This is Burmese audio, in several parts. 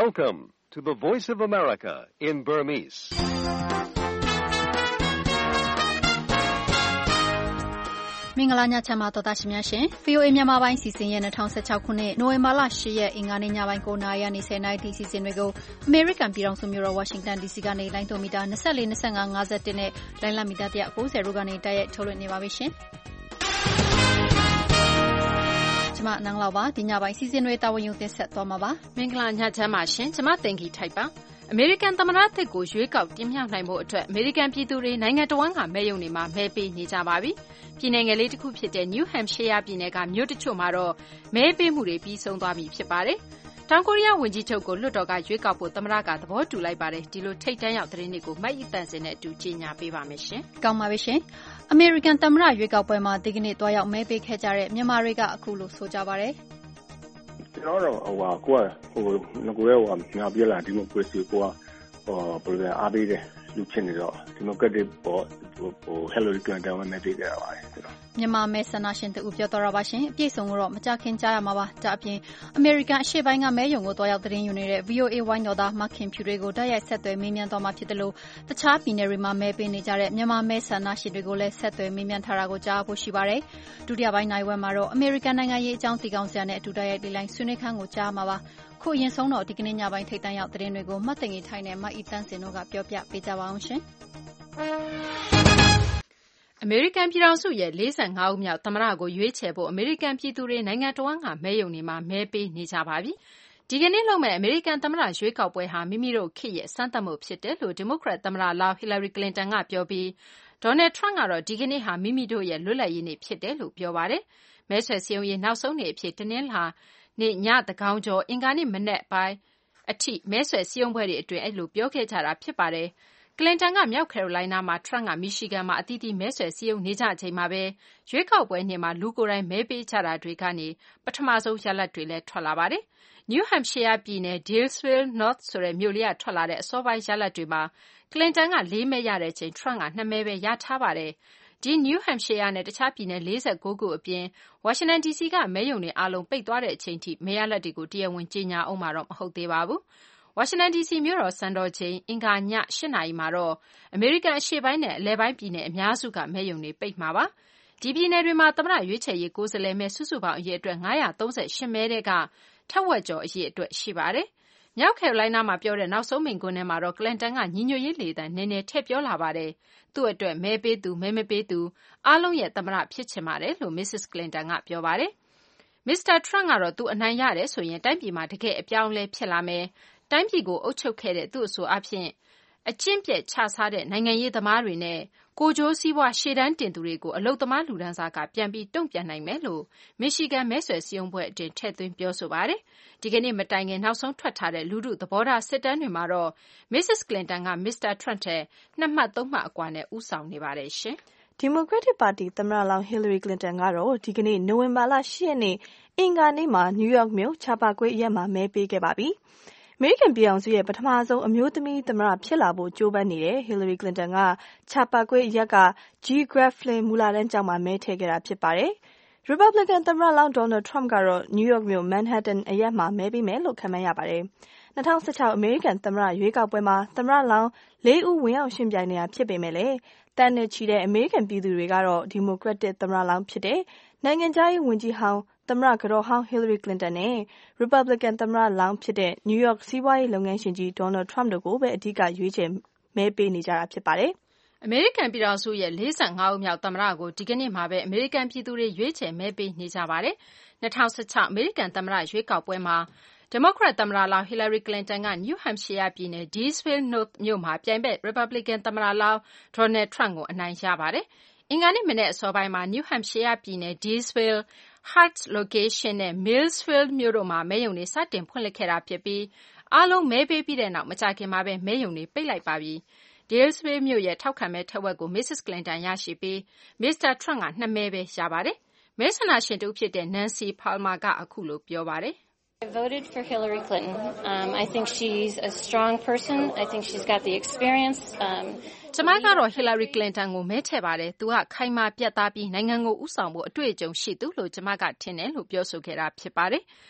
Welcome to the Voice of America in Burmese. ။မင်္ဂလာညချမ်းပါတော်သားရှင်များရှင် VOA မြန်မာပိုင်းစီစဉ်ရဲ့2016ခုနှစ်နိုဝင်ဘာလ10ရက်အင်္ဂါနေ့ညပိုင်း9:00နာရီကနေ10:00နာရီထိစီစဉ်တွေကိုအမေရိကန်ပြည်ထောင်စုမြို့တော်ဝါရှင်တန် DC ကနေလိုင်းတိုမီတာ24 25 51နဲ့လိုင်းလမီတာ190တို့ကနေတိုက်ရိုက်ထုတ်လွှင့်နေပါပြီရှင်။ကျမနန်းလောက်ပါဒီညပိုင်းစီစဉ်တွေတာဝန်ယူတင်ဆက်သွားမှာပါ။မင်္ဂလာညချမ်းပါရှင်ကျမတင်ကြီးထိုက်ပါ။အမေရိကန်သမ္မတသစ်ကိုရွေးကောက်တင်မြှောက်နိုင်ဖို့အတွက်အမေရိကန်ပြည်သူတွေနိုင်ငံတော်ဝန်ကမဲရုံတွေမှာမဲပေးနေကြပါပြီ။ပြည်နယ်ငယ်လေးတစ်ခုဖြစ်တဲ့ New Hampshire ပြည်နယ်ကမြို့တချို့မှာတော့မဲပေးမှုတွေပြီးဆုံးသွားပြီဖြစ်ပါတယ်။တောင်ကိုရီးယားဝန်ကြီးချုပ်ကိုလွှတ်တော်ကရွေးကောက်ဖို့သမ္မတကသဘောတူလိုက်ပါတယ်။ဒီလိုထိတ်တန့်ရောက်သတင်းတွေကိုမတ်ဤတန်စင်နဲ့အတူကြီးညာပေးပါမယ်ရှင်။ကောင်းပါပြီရှင်။အမေရိကန်သမ္မတရွေးကောက်ပွဲမှာဒီကနေ့တွားရောက်မဲပေးခဲ့ကြတဲ့မြန်မာတွေကအခုလိုဆိုကြပါတယ်။ကျွန်တော်တို့ကိုယ်ကများပြလာဒီမိုကရေစီကိုဘယ်လိုအားပေးတယ်လူချင်းတွေတော့ဒီမိုကရက်တစ်ပေါ်Hillary Clinton နဲ့တွေ့ကြရပါတယ်မြန်မာမဲဆန္ဒရှင်တူပြောတော့ပါရှင်အပြည့်စုံကိုတော့မကြခင်ကြားရမှာပါဒါအပြင်အမေရိကန်အရှေ့ပိုင်းကမဲရုံကိုတွားရောက်သတင်းယူနေတဲ့ VOA ဝိုင်းတော်သားမခင်ဖြူတွေကိုတိုက်ရိုက်ဆက်သွယ်မေးမြန်းသွားမှာဖြစ်တယ်လို့တခြားပြည်နယ်တွေမှာမဲပေးနေကြတဲ့မြန်မာမဲဆန္ဒရှင်တွေကိုလည်းဆက်သွယ်မေးမြန်းထားတာကိုကြားဖို့ရှိပါတယ်ဒုတိယပိုင်းနိုင်ဝက်မှာတော့အမေရိကန်နိုင်ငံရေးအကြောင်းတည်ကောင်းစရာနဲ့အတူတိုက်ရိုက်ဒီလိုင်းဆွေးနွေးခန်းကိုကြားမှာပါခုအရင်ဆုံးတော့ဒီကနေ့ညပိုင်းထိပ်တန်းရောက်သတင်းတွေကိုမှတ်တင်ရေးထိုင်နဲ့မအီတန်းစင်တို့ကပြောပြပေးကြပါအောင်ရှင်အမေရိကန်ပြည်ထောင်စုရဲ့45ဦးမြောက်သမ္မတကိုရွေးချယ်ဖို့အမေရိကန်ပြည်သူတွေနိုင်ငံတော်ဝန်ကမဲရုံတွေမှာမဲပေးနေကြပါပြီ။ဒီကနေ့လုပ်မဲ့အမေရိကန်သမ္မတရွေးကောက်ပွဲဟာမိမိတို့ခေတ်ရဲ့စမ်းသပ်မှုဖြစ်တယ်လို့ဒီမိုကရက်သမ္မတလောင်း Hillary Clinton ကပြောပြီး Donald Trump ကတော့ဒီကနေ့ဟာမိမိတို့ရဲ့လွတ်လပ်ရေးနေ့ဖြစ်တယ်လို့ပြောပါတယ်။မဲဆွယ်စည်းရုံးရေးနောက်ဆုံးနေ့အဖြစ်တနင်္လာနေ့ညသကောင်ကျော်အင်္ဂါနေ့မနက်ပိုင်းအထိမဲဆွယ်စည်းရုံးပွဲတွေအတွင်းအဲ့လိုပြောခဲ့ကြတာဖြစ်ပါတယ်။ကလင်တန်ကမြောက်ကယ်ရိုလိုင်းနားမှာ Trump ကမီရှီဂန်မှာအသီးသီးမဲဆွယ်စည်းရုံးနေကြချိန်မှာပဲရွေးကောက်ပွဲနေ့မှာလူကိုယ်တိုင်မဲပေးကြတာတွေကနေပထမဆုံးရလဒ်တွေလည်းထွက်လာပါတယ်။ New Hampshire ပြည်နယ် Dallesville North ဆိုတဲ့မြို့လေးကထွက်လာတဲ့အစောပိုင်းရလဒ်တွေမှာကလင်တန်က4မဲရတဲ့ချိန် Trump က2မဲပဲရထားပါတယ်။ဒီ New Hampshire နဲ့တခြားပြည်နယ်49ခုအပြင် Washington DC ကမဲရုံတွေအားလုံးပိတ်သွားတဲ့အချိန်ထိမဲရလဒ်တွေကိုတရားဝင်ကြေညာအောင်မှာတော့မဟုတ်သေးပါဘူး။ Washington DC မြို့တော်စံတော်ချိန်အင်္ဂါည8:00နာရီမှာတော့အမေရိကန်အရှေ့ပိုင်းနဲ့အလယ်ပိုင်းပြည်နယ်အများစုကမဲရုံတွေပိတ်မှာပါ။ဒီပြည်နယ်တွေမှာသမ္မတရွေးချယ်ရေးကိုယ်စားလှယ်မဲစုစုပေါင်းအရေအတွက်938မဲတဲ့ကထက်ဝက်ကျော်အရေအတွက်ရှိပါတယ်။မြောက်ကယ်ရိုလိုင်းနားမှာပြောတဲ့နောက်ဆုံးမိန့်ခွန်းထဲမှာတော့ Clinton ကညီညွတ်ရေးလေသံနည်းနည်းထည့်ပြောလာပါတယ်။သူ့အတွက်မဲပေးသူမဲမပေးသူအားလုံးရဲ့သမ္မတဖြစ်ချင်ပါတယ်လို့ Mrs. Clinton ကပြောပါတယ်။ Mr. Trump ကတော့သူအနိုင်ရတယ်ဆိုရင်တိုင်းပြည်မှာတကယ်အပြောင်းအလဲဖြစ်လာမယ်တိုင်းပြည်ကိုအုပ်ချုပ်ခဲ့တဲ့သူ့အဆိုအဖြစ်အကျင့်ပြက်ချစားတဲ့နိုင်ငံရေးသမားတွေနဲ့ကိုကြိုးစည်းဝါးရှေ့တန်းတင်သူတွေကိုအလုသမားလူဒန်းစားကပြန်ပြီးတုံ့ပြန်နိုင်မယ်လို့မီရှီဂန်မဲဆွယ်စည်းရုံးပွဲအတွင်းထည့်သွင်းပြောဆိုပါတယ်။ဒီကနေ့မတိုင်ခင်နောက်ဆုံးထွက်ထားတဲ့လူထုသဘောထားစစ်တမ်းတွေမှာတော့ Mrs. Clinton က Mr. Trump ထက်2မှတ်3မှတ်အကွာနဲ့ဦးဆောင်နေပါတယ်ရှင်။ဒီမိုကရက်တစ်ပါတီသမ္မတလောင်း Hillary Clinton ကတော့ဒီကနေ့နိုဝင်ဘာလ10ရက်နေ့အင်္ဂါနေ့မှာ New York မြို့ချာပါကွေးအရပ်မှာမဲပေးခဲ့ပါပြီ။အမေရိကန်ပြည်ထောင်စုရဲ့ပထမဆုံးအမျိုးသမီးသမ္မတဖြစ်လာဖို့ကြိုးပမ်းနေတဲ့ Hillary Clinton ကချာပါကွေးအရပ်က G. Graflin မူလတန်းကျောင်းမှာမဲထည့်ခဲ့တာဖြစ်ပါတယ်။ Republican သမ္မတလောင်း Donald Trump ကတော့ New York မြို့ Manhattan အရပ်မှာမဲပေးမယ်လို့ခန့်မှန်းရပါတယ်။2016အမေရိကန်သမ္မတရွေးကောက်ပွဲမှာသမ္မတလောင်း4ဦးဝင်ရောက်ယှဉ်ပြိုင်နေတာဖြစ်ပေမဲ့တန်းနဲ့ချီတဲ့အမေရိကန်ပြည်သူတွေကတော့ဒီမိုကရက်တစ်သမ္မတလောင်းဖြစ်တဲ့နိုင်ငံခြားရေးဝန်ကြီးဟောင်းသမ္မတကတော်ဟောင်း Hillary Clinton နဲ့ Republican သမ္မတလောင်းဖြစ်တဲ့ New York စီးပွားရေးလုပ်ငန်းရှင်ကြီး Donald Trump တို့ကိုပဲအဓိကရွေးချယ်မဲပေးနေကြတာဖြစ်ပါတယ်။အမေရိကန်ပြည်ထောင်စုရဲ့45ဦးမြောက်သမ္မတကိုဒီကနေ့မှာပဲအမေရိကန်ပြည်သူတွေရွေးချယ်မဲပေးနေကြပါတယ်။2016အမေရိကန်သမ္မတရွေးကောက်ပွဲမှာဒီမိုကရက်သမ္မတလောင်း Hillary Clinton က New Hampshire ပြည်နယ် Dallesville North မြို့မှာပြိုင်ဘက် Republican သမ္မတလောင်း Donald Trump ကိုအနိုင်ရပါတယ်။အင်္ဂါနေ့မနက်အစောပိုင်းမှာ New Hampshire ပြည်နယ် Dallesville, Hearst Location နဲ့ Millsfield မြို့တို့မှာမဲရုံတွေစတင်ဖွင့်လှစ်ခဲ့တာဖြစ်ပြီးအားလုံးမဲပေးပြီးတဲ့နောက်မကြာခင်မှာပဲမဲရုံတွေပိတ်လိုက်ပါပြီ။ Dallesville မြို့ရဲ့ထောက်ခံမဲထက်ဝက်ကို Mrs. Clinton ရရှိပြီး Mr. Trump က2မဲပဲရပါတယ်။မဲဆန္ဒရှင်တဦးဖြစ်တဲ့ Nancy Palmer ကအခုလိုပြောပါတယ်။ I voted for Hillary Clinton. I think she's a strong person. I think she's got the experience. ကျမကတော့ Hillary Clinton ကိုမဲထည့်ပါတယ်။သူကခိုင်မာပြတ်သားပြီးနိုင်ငံကိုဦးဆောင်ဖို့အတွေ့အကြုံရှိသူလို့ကျမကထင်တယ်လို့ပြောဆိုခဲ့တာဖြစ်ပါတယ်။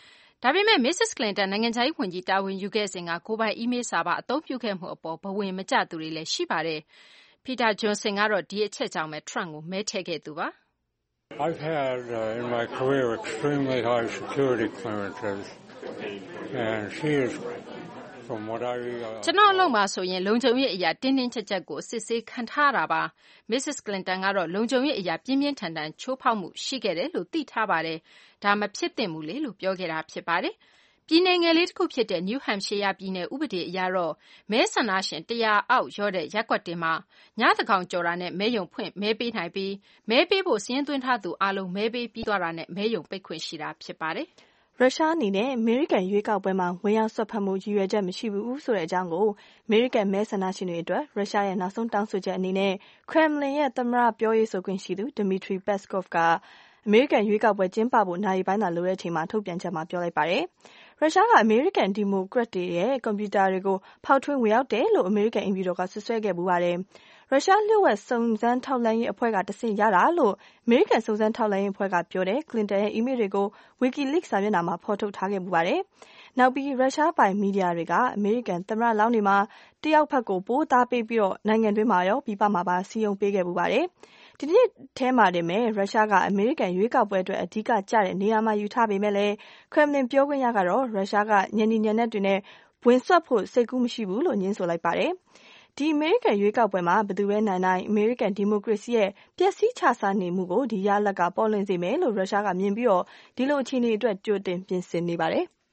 ဒါပေမဲ့ Mrs. Clinton နိုင်ငံခြားရေးဝန်ကြီးတာဝန်ယူခဲ့စဉ်ကကိုယ်ပိုင်အီးမေးလ်စာပါအသုံးပြုခဲ့မှုအပေါ်ဘဝင်မကျသူတွေလည်းရှိပါတယ်။ Peter Johnson ကတော့ဒီအချက်ကြောင့်ပဲ Trump ကိုမဲထည့်ခဲ့သူပါ။ I've had in my career extremely high security clearances and she is from what I ကျွန်တော်အလုပ်မှာဆိုရင်လုံခြုံရေးအရာတင်းတင်းကြပ်ကြပ်ကိုစစ်ဆေးခံထားရတာပါ။ Mrs. Clinton ကတော့လုံခြုံရေးအရာပြင်းပြင်းထန်ထန်ချိုးဖောက်မှုရှိခဲ့တယ်လို့သိထားပါတယ်။ဒါမဖြစ်သင့်ဘူးလေလို့ပြောခဲ့တာဖြစ်ပါတယ်။ပြည်နယ်ငယ်လေးတစ်ခုဖြစ်တဲ့ New Hampshire ပြည်နယ်ဥပဒေအရတော့မဲဆန္ဒရှင်100အောက်ရောတဲ့ရပ်ကွက်တင်မှာညသန်းခေါင်ကျော်တာနဲ့မဲရုံဖွင့်မဲပေးနိုင်ပြီးမဲပေးဖို့စာရင်းသွင်းထားသူအားလုံးမဲပေးပြီးသွားတာနဲ့မဲရုံပိတ်ခွင့်ရှိတာဖြစ်ပါတယ်။ရုရှားအနေနဲ့အမေရိကန်ရွေးကောက်ပွဲမှာဝင်ရောက်စွက်ဖက်မှုရည်ရွယ်ချက်မရှိဘူးဆိုတဲ့အကြောင်းကိုအမေရိကန်မဲဆန္ဒရှင်တွေအတွက်ရုရှားရဲ့နောက်ဆုံးတောင်းဆိုချက်အနေနဲ့ Kremlin ရဲ့သမ္မတပြောရေးဆိုခွင့်ရှိသူ Dmitry Peskov ကအမေရိကန်ရွေးကောက်ပွဲကျင်းပဖို့နိုင်ပိုင်းသာလိုတဲ့အချိန်မှာထုတ်ပြန်ချက်မှာပြောလိုက်ပါတယ်။ရုရှားကအမေရိကန်ဒီမိုကရက်တွေရဲ့ကွန်ပျူတာတွေကိုဖောက်ထွင်းဝင်ရောက်တယ်လို့အမေရိကန်အင်ဖြူတော်ကဆွဆွဲခဲ့ပူပါတယ်။ရုရှားလျှို့ဝှက်စုံစမ်းထောက်လှမ်းရေးအဖွဲ့ကတဆင့်ရတာလို့အမေရိကန်စုံစမ်းထောက်လှမ်းရေးအဖွဲ့ကပြောတဲ့ Clinton ရဲ့အီးမေးလ်တွေကို WikiLeaks စာမျက်နှာမှာဖော်ထုတ်ထားခဲ့ပူပါတယ်။နောက်ပြီးရုရှားပိုင်မီဒီယာတွေကအမေရိကန်သမ္မတလောင်းတွေမှာတယောက်ဖက်ကိုပိုသားပေးပြီးတော့နိုင်ငံတွင်းမှာရောပြည်ပမှာပါစီယုံပေးခဲ့ပူပါတယ်။ဒီနေ့ထဲမှာတင်မဲ့ရုရှားကအမေရိကန်ရွေးကောက်ပွဲအတွက်အဓိကကျတဲ့နေရာမှာယူထားပေမဲ့လည်း Kremlin ပြောခွင့်ရကတော့ရုရှားကညဏ်ညက်တွေနဲ့ဝင်ဆွတ်ဖို့စိတ်ကူးမရှိဘူးလို့ညင်းဆိုလိုက်ပါတယ်။ဒီအမေရိကန်ရွေးကောက်ပွဲမှာဘယ်သူပဲနိုင်နိုင်အမေရိကန်ဒီမိုကရေစီရဲ့ပျက်စီးခြစားနေမှုကိုဒီရလဒ်ကပေါ်လွင်စေမယ်လို့ရုရှားကမြင်ပြီးတော့ဒီလိုအခြေအနေအတွက်ကြိုတင်ပြင်ဆင်နေပါတယ်။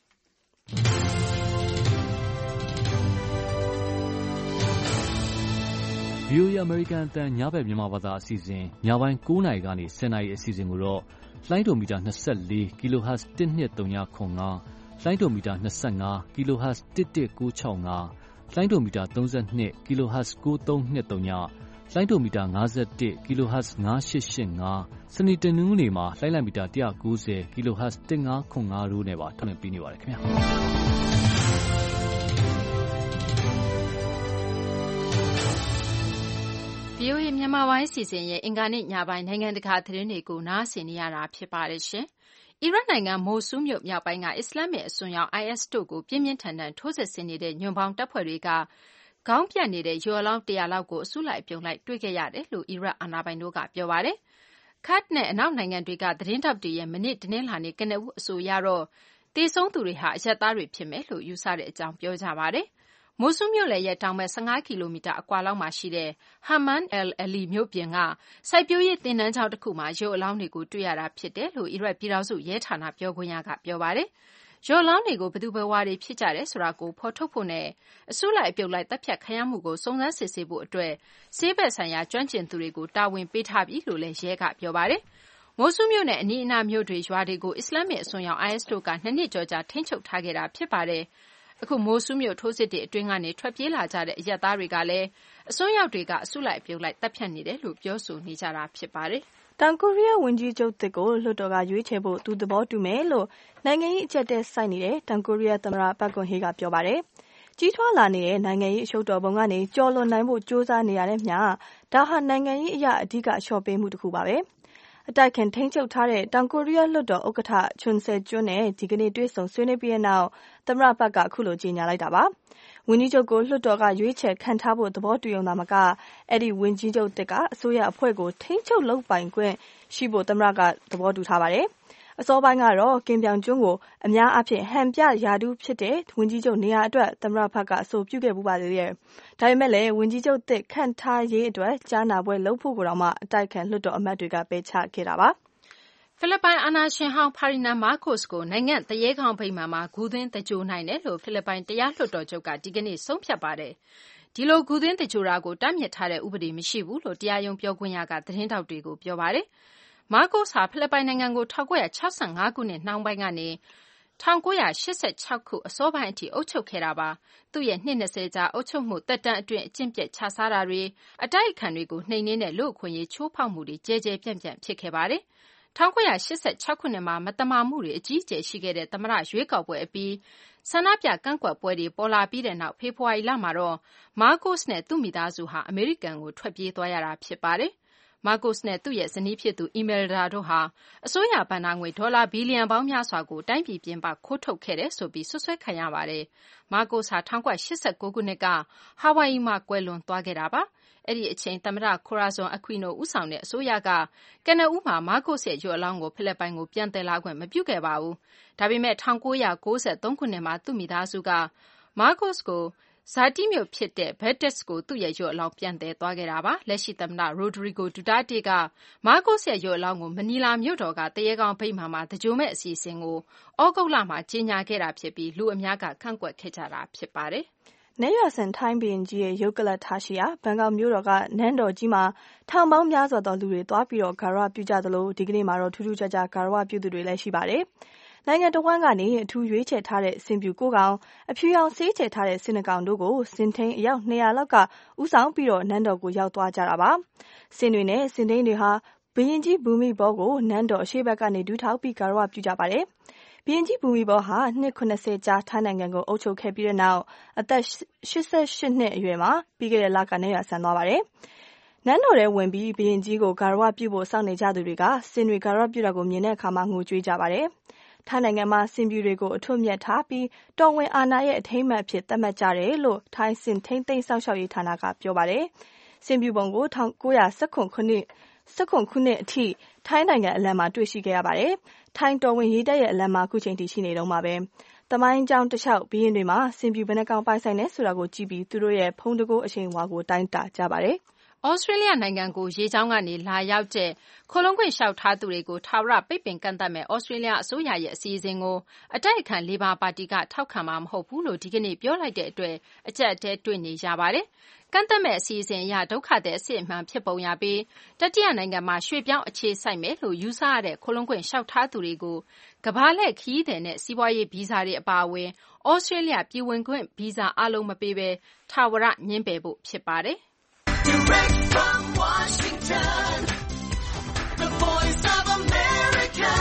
VOA American အသံညဘက်မြန်မာဘာသာအစီအစဉ်ညပိုင်း9နာရီကနေ10နာရီအစီအစဉ်ကိုတော့လိုင်းဒိုမီတာ24 kHz 12395လိုင်းဒိုမီတာ25 kHz 11965လိုင်းဒိုမီတာ32 kHz 9323ညလိုင်းဒိုမီတာ51 kHz 9885စနေတနင်္ဂနွေမှာလိုင်းလံမီတာ190 kHz 1505တို့နဲ့ပါထုတ်လွှင့်ပေးနေပါတယ်ခင်ဗျာ VOA မြန်မာပိုင်းအစီအစဉ်ရဲ့အင်္ဂါနေ့ညပိုင်းနိုင်ငံတကာသတင်းတွေကိုနားဆင်နေရတာဖြစ်ပါတယ်ရှင်။အီရတ်နိုင်ငံမိုဆူးမြို့မြောက်ပိုင်းကအစ္စလာမစ်အစွန်းရောက် IS တို့ကိုပြင်းပြင်းထန်ထန်ထိုးစစ်ဆင်နေတဲ့ညွန့်ပေါင်းတပ်ဖွဲ့တွေကခေါင်းပြတ်နေတဲ့ရွာလောင်း100လောက်ကိုအစုလိုက်အပြုံလိုက်တွေ့ခဲ့ရတယ်လို့အီရတ်အာဏာပိုင်တို့ကပြောပါတယ်။ Kurd နဲ့အနောက်နိုင်ငံတွေကသတင်းထောက်တွေရဲ့မနေ့တနင်္လာနေ့ကနဦးအဆိုအရတော့သေဆုံးသူတွေဟာအရပ်သားတွေဖြစ်မယ်လို့ယူဆတဲ့အကြောင်းပြောကြပါတယ်။မိုဆူးမြို့လယ်ရဲ့တောင်ဘက်15ကီလိုမီတာအကွာလောက်မှာရှိတဲ့ Haman al-Ali မြို့ပြင်ကစိုက်ပျိုးရေးသင်တန်းကျောင်းတစ်ခုမှာရုပ်အလောင်းတွေကိုတွေ့ရတာဖြစ်တယ်လို့အီရတ်ပြည်ထောင်စုရဲဌာနပြောခွင့်ရကပြောပါတယ်။ရုပ်အလောင်းတွေကိုဘယ်သူဘယ်ဝါတွေဖြစ်ကြတယ်ဆိုတာကိုဖော်ထုတ်ဖို့နဲ့အစုလိုက်အပြုံလိုက်တပ်ဖြတ်ခံရမှုကိုစုံစမ်းစစ်ဆေးဖို့အတွက်ဆေးဘက်ဆိုင်ရာကျွမ်းကျင်သူတွေကိုတာဝန်ပေးထားပြီလို့လည်းရဲကပြောပါတယ်။မိုဆူးမြို့နဲ့အနီးအနားမြို့တွေရွာတွေကိုအစ္စလာမစ်အစွန်းရောက် IS တို့က2နှစ်ကျော်ကြာထိန်းချုပ်ထားခဲ့တာဖြစ်ပါတယ်။အခုမိုဆူးမြို့ထိုးစစ်တွေအတွင်းကနေထွက်ပြေးလာကြတဲ့အရပ်သားတွေကလည်းအစွန်းရောက်တွေကအစုလိုက်အပြုံလိုက်တပ်ဖြတ်နေတယ်လို့ပြောဆိုနေကြတာဖြစ်ပါတယ်။တောင်ကိုရီးယားဝန်ကြီးချုပ်သစ်ကိုလွှတ်တော်ကရွေးချယ်ဖို့သူသဘောတူမယ်လို့နိုင်ငံရေးအကျပ်တဲစိုက်နေတဲ့တောင်ကိုရီးယားသမ္မတပတ်ကွန်ဟေးကပြောပါတယ်။ကြီးထွားလာနေတဲ့နိုင်ငံရေးအရှုပ်တော်ပုံကနေကျော်လွန်နိုင်ဖို့ကြိုးစားနေရတဲ့မျှဒါဟာနိုင်ငံရေးအရာအဓိကလျှော့ပေးမှုတစ်ခုပါပဲ။အတိုက်ခံထိန်းချုပ်ထားတဲ့တောင်ကိုရီးယားလွှတ်တော်ဥက္ကဋ္ဌချွန်ဆယ်ကျွန်းနဲ့ဒီကနေ့တွေ့ဆုံဆွေးနွေးပြီးတဲ့နောက်သမ္မတဘက်ကအခုလိုကြေညာလိုက်တာပါ။ဝန်ကြီးချုပ်ကိုလွှတ်တော်ကရွေးချယ်ခံထားဖို့သဘောတူရုံသာမကအဲ့ဒီဝန်ကြီးချုပ်တစ်ကအစိုးရအဖွဲ့ကိုထိန်းချုပ်လုပ်ပိုင်ခွင့်ရှိဖို့သမ္မတကသဘောတူထားပါတယ်။အစောပိုင်းကတော့ကင်ပြောင်ကျွန်းကိုအများအပြားဟန်ပြရာထူးဖြစ်တဲ့ဝန်ကြီးချုပ်နေရာအတွက်သမ္မတဘက်ကအဆိုပြုခဲ့ပူပါသေးတယ်။ဒါပေမဲ့လည်းဝန်ကြီးချုပ်သစ်ခန့်ထားရေးအတွက်ကြားနာပွဲလုပ်ဖို့ကိုတော့မှအတိုက်ခံလွှတ်တော်အမတ်တွေကပယ်ချခဲ့တာပါ။ဖိလစ်ပိုင်အာဏာရှင်ဟောင်းဖာရီနန်မားကိုစ်ကိုနိုင်ငံသူရဲကောင်းဗိမာန်မှာဂူသွင်းသကြိုနိုင်တယ်လို့ဖိလစ်ပိုင်တရားလွှတ်တော်ချုပ်ကဒီကနေ့ဆုံးဖြတ်ပါတယ်။ဒီလိုဂူသွင်းသကြိုတာကိုတားမြစ်ထားတဲ့ဥပဒေမရှိဘူးလို့တရားရုံးပြောခွင့်ရကသတင်းထောက်တွေကိုပြောပါတယ်။မားကိုစ်ဟာဖိလစ်ပိုင်နိုင်ငံကို1965ခုနှစ်နှောင်းပိုင်းကနေ1986ခုအစောပိုင်းအထိအုပ်ချုပ်ခဲ့တာပါ။သူ့ရဲ့နှစ်20ကြာအုပ်ချုပ်မှုသက်တမ်းအတွင်းအကျင့်ပျက်ခြစားတာတွေအတိုက်အခံတွေကိုနှိမ်နင်းတဲ့လူ့အခွင့်အရေးချိုးဖောက်မှုတွေကြဲကြဲပြန့်ပြန့်ဖြစ်ခဲ့ပါတယ်။1986ခုနှစ်မှာမတမာမှုတွေအကြီးအကျယ်ရှိခဲ့တဲ့သမ္မတရွေးကောက်ပွဲအပြီးဆန္ဒပြကန့်ကွက်ပွဲတွေပေါ်လာပြီးတဲ့နောက်ဖေဖော်ဝါရီလမှာတော့မားကိုစ်နဲ့သူ့မိသားစုဟာအမေရိကန်ကိုထွက်ပြေးသွားရတာဖြစ်ပါတယ်။မာကိုစ်နဲ့သူ့ရဲ့ဇနီးဖြစ်သူအီမယ်လ်ဒါတို့ဟာအစိုးရဘဏ္ဍာငွေဒေါ်လာဘီလီယံပေါင်းများစွာကိုတိုင်းပြည်ပြင်ပခိုးထုတ်ခဲ့တယ်ဆိုပြီးစွပ်စွဲခံရပါတယ်။မာကိုစ်ဟာ1989ခုနှစ်ကဟာဝိုင်အီမှာကွယ်လွန်သွားခဲ့တာပါ။အဲ့ဒီအချိန်သမ္မတခိုရာဇွန်အခွီနိုဦးဆောင်တဲ့အစိုးရကကနဦးမှာမာကိုစ်ရဲ့ရုပ်အလောင်းကိုဖိလစ်ပိုင်ကိုပြန်သယ်လာခွင့်မပြုခဲ့ပါဘူး။ဒါပေမဲ့1993ခုနှစ်မှာသူ့မိသားစုကမာကိုစ်ကိုဇာတိမြို့ဖြစ်တဲ့ Betis ကိုသူ့ရဲ့ရုပ်အလောင်းပြန်သယ်သွားခဲ့တာပါ။လက်ရှိသမ္မတရိုဒရီဂိုဒူတာတေးကမာကိုစ်ရဲ့ရုပ်အလောင်းကိုမနီလာမြို့တော်ကတရေကောင်ဗိမာန်မှာသဂြိုဟ်မဲ့အစီအစဉ်ကိုဩဂုတ်လမှာကြေညာခဲ့တာဖြစ်ပြီးလူအများကကန့်ကွက်ခဲ့ကြတာဖြစ်ပါတယ်။နတ်ရွာစံထိုင်းဘုရင်ကြီးရဲ့ရုပ်ကလပ်ထားရှိရာဘန်ကောက်မြို့တော်ကနန်းတော်ကြီးမှာထောင်ပေါင်းများစွာသောလူတွေသွားပြီးတော့ဂါရဝပြုကြသလိုဒီကနေ့မှာတော့ထူးထူးခြားခြားဂါရဝပြုသူတွေလည်းရှိပါတယ်။နိုင်ငံတော်ဝန်ကနေအထူးရွေးချယ်ထားတဲ့စင်ပြူ9ကောင်အဖြူရောင်ဆေးချယ်ထားတဲ့စင်နှကောင်တို့ကိုစင်ထိန်အယောက်200လောက်ကဥဆောင်ပြီးတော့နန်းတော်ကိုရောက်သွားကြတာပါ။စင်တွေနဲ့စင်ထိန်တွေဟာဘုရင်ကြီးဘူမီဘောကိုနန်းတော်အရှိဘက်ကနေဒူးထောက်ပြီးဂါရဝပြုကြပါတယ်။ဘုရင်ကြီးဘူမီဘောဟာနှစ်90ကြာထိုင်းနိုင်ငံကိုအုပ်ချုပ်ခဲ့ပြီးတဲ့နောက်အသက်88နှစ်အရွယ်မှာပြီးခဲ့တဲ့လကနန်းရွာဆန်သွားပါတယ်။နန်းတော်ထဲဝင်ပြီးဘုရင်ကြီးကိုဂါရဝပြုဖို့စောင့်နေကြသူတွေကစင်တွေဂါရဝပြုတာကိုမြင်တဲ့အခါမှာငိုကြွေးကြပါတယ်။ထိုင်းနိုင်ငံမှာစင်ပြူတွေကိုအထွတ်အမြတ်ထားပြီးတော်ဝင်အာဏာရဲ့အထိမ်းအမှတ်အဖြစ်သတ်မှတ်ကြတယ်လို့ထိုင်းစင်ထိန်းသိမ်းစောင့်ရှောက်ရေးဌာနကပြောပါတယ်။စင်ပြူပုံကို1919ခုနှစ်အထိထိုင်းနိုင်ငံအလံမှာတွေ့ရှိခဲ့ရပါတယ်။ထိုင်းတော်ဝင်ရေးတပ်ရဲ့အလံမှာအခုချိန်ထိရှိနေတုန်းပါပဲ။သမိုင်းကြောင်းတစ်လျှောက်ဘုရင်တွေမှာစင်ပြူဘယ်နှကောင်ပိုင်ဆိုင်နေဆိုတာကိုကြည့်ပြီးသူတို့ရဲ့ဖုံးတကိုးအချိန်ဝါကိုတိုင်းတာကြပါတယ်။ဩစတြေးလျနိုင်ငံကိုရေကြောင်းကနေလာရောက်တဲ့ခိုလုံခွင့်လျှောက်ထားသူတွေကိုထာဝရပိတ်ပင်ကန့်သတ်မဲ့ဩစတြေးလျအစိုးရရဲ့အစီအစဉ်ကိုအတိုက်အခံလေဘာပါတီကထောက်ခံမှာမဟုတ်ဘူးလို့ဒီကနေ့ပြောလိုက်တဲ့အတွက်အကြက်အတဲတွေ့နေကြပါတယ်။ကန့်သတ်မဲ့အစီအစဉ်အရဒုက္ခသည်အစစ်အမှန်ဖြစ်ပုံရပြီးတတိယနိုင်ငံမှာရွှေ့ပြောင်းအခြေစိုက်မယ်လို့ယူဆရတဲ့ခိုလုံခွင့်လျှောက်ထားသူတွေကိုကမ္ဘာလှည့်ခရီးသည်နဲ့စီးပွားရေးဗီဇာတွေအပါအဝင်ဩစတြေးလျပြည်ဝင်ခွင့်ဗီဇာအလုံးမပေးဘဲထာဝရညှင်းပယ်ဖို့ဖြစ်ပါတယ်။ Direct from Washington, the Voice of America,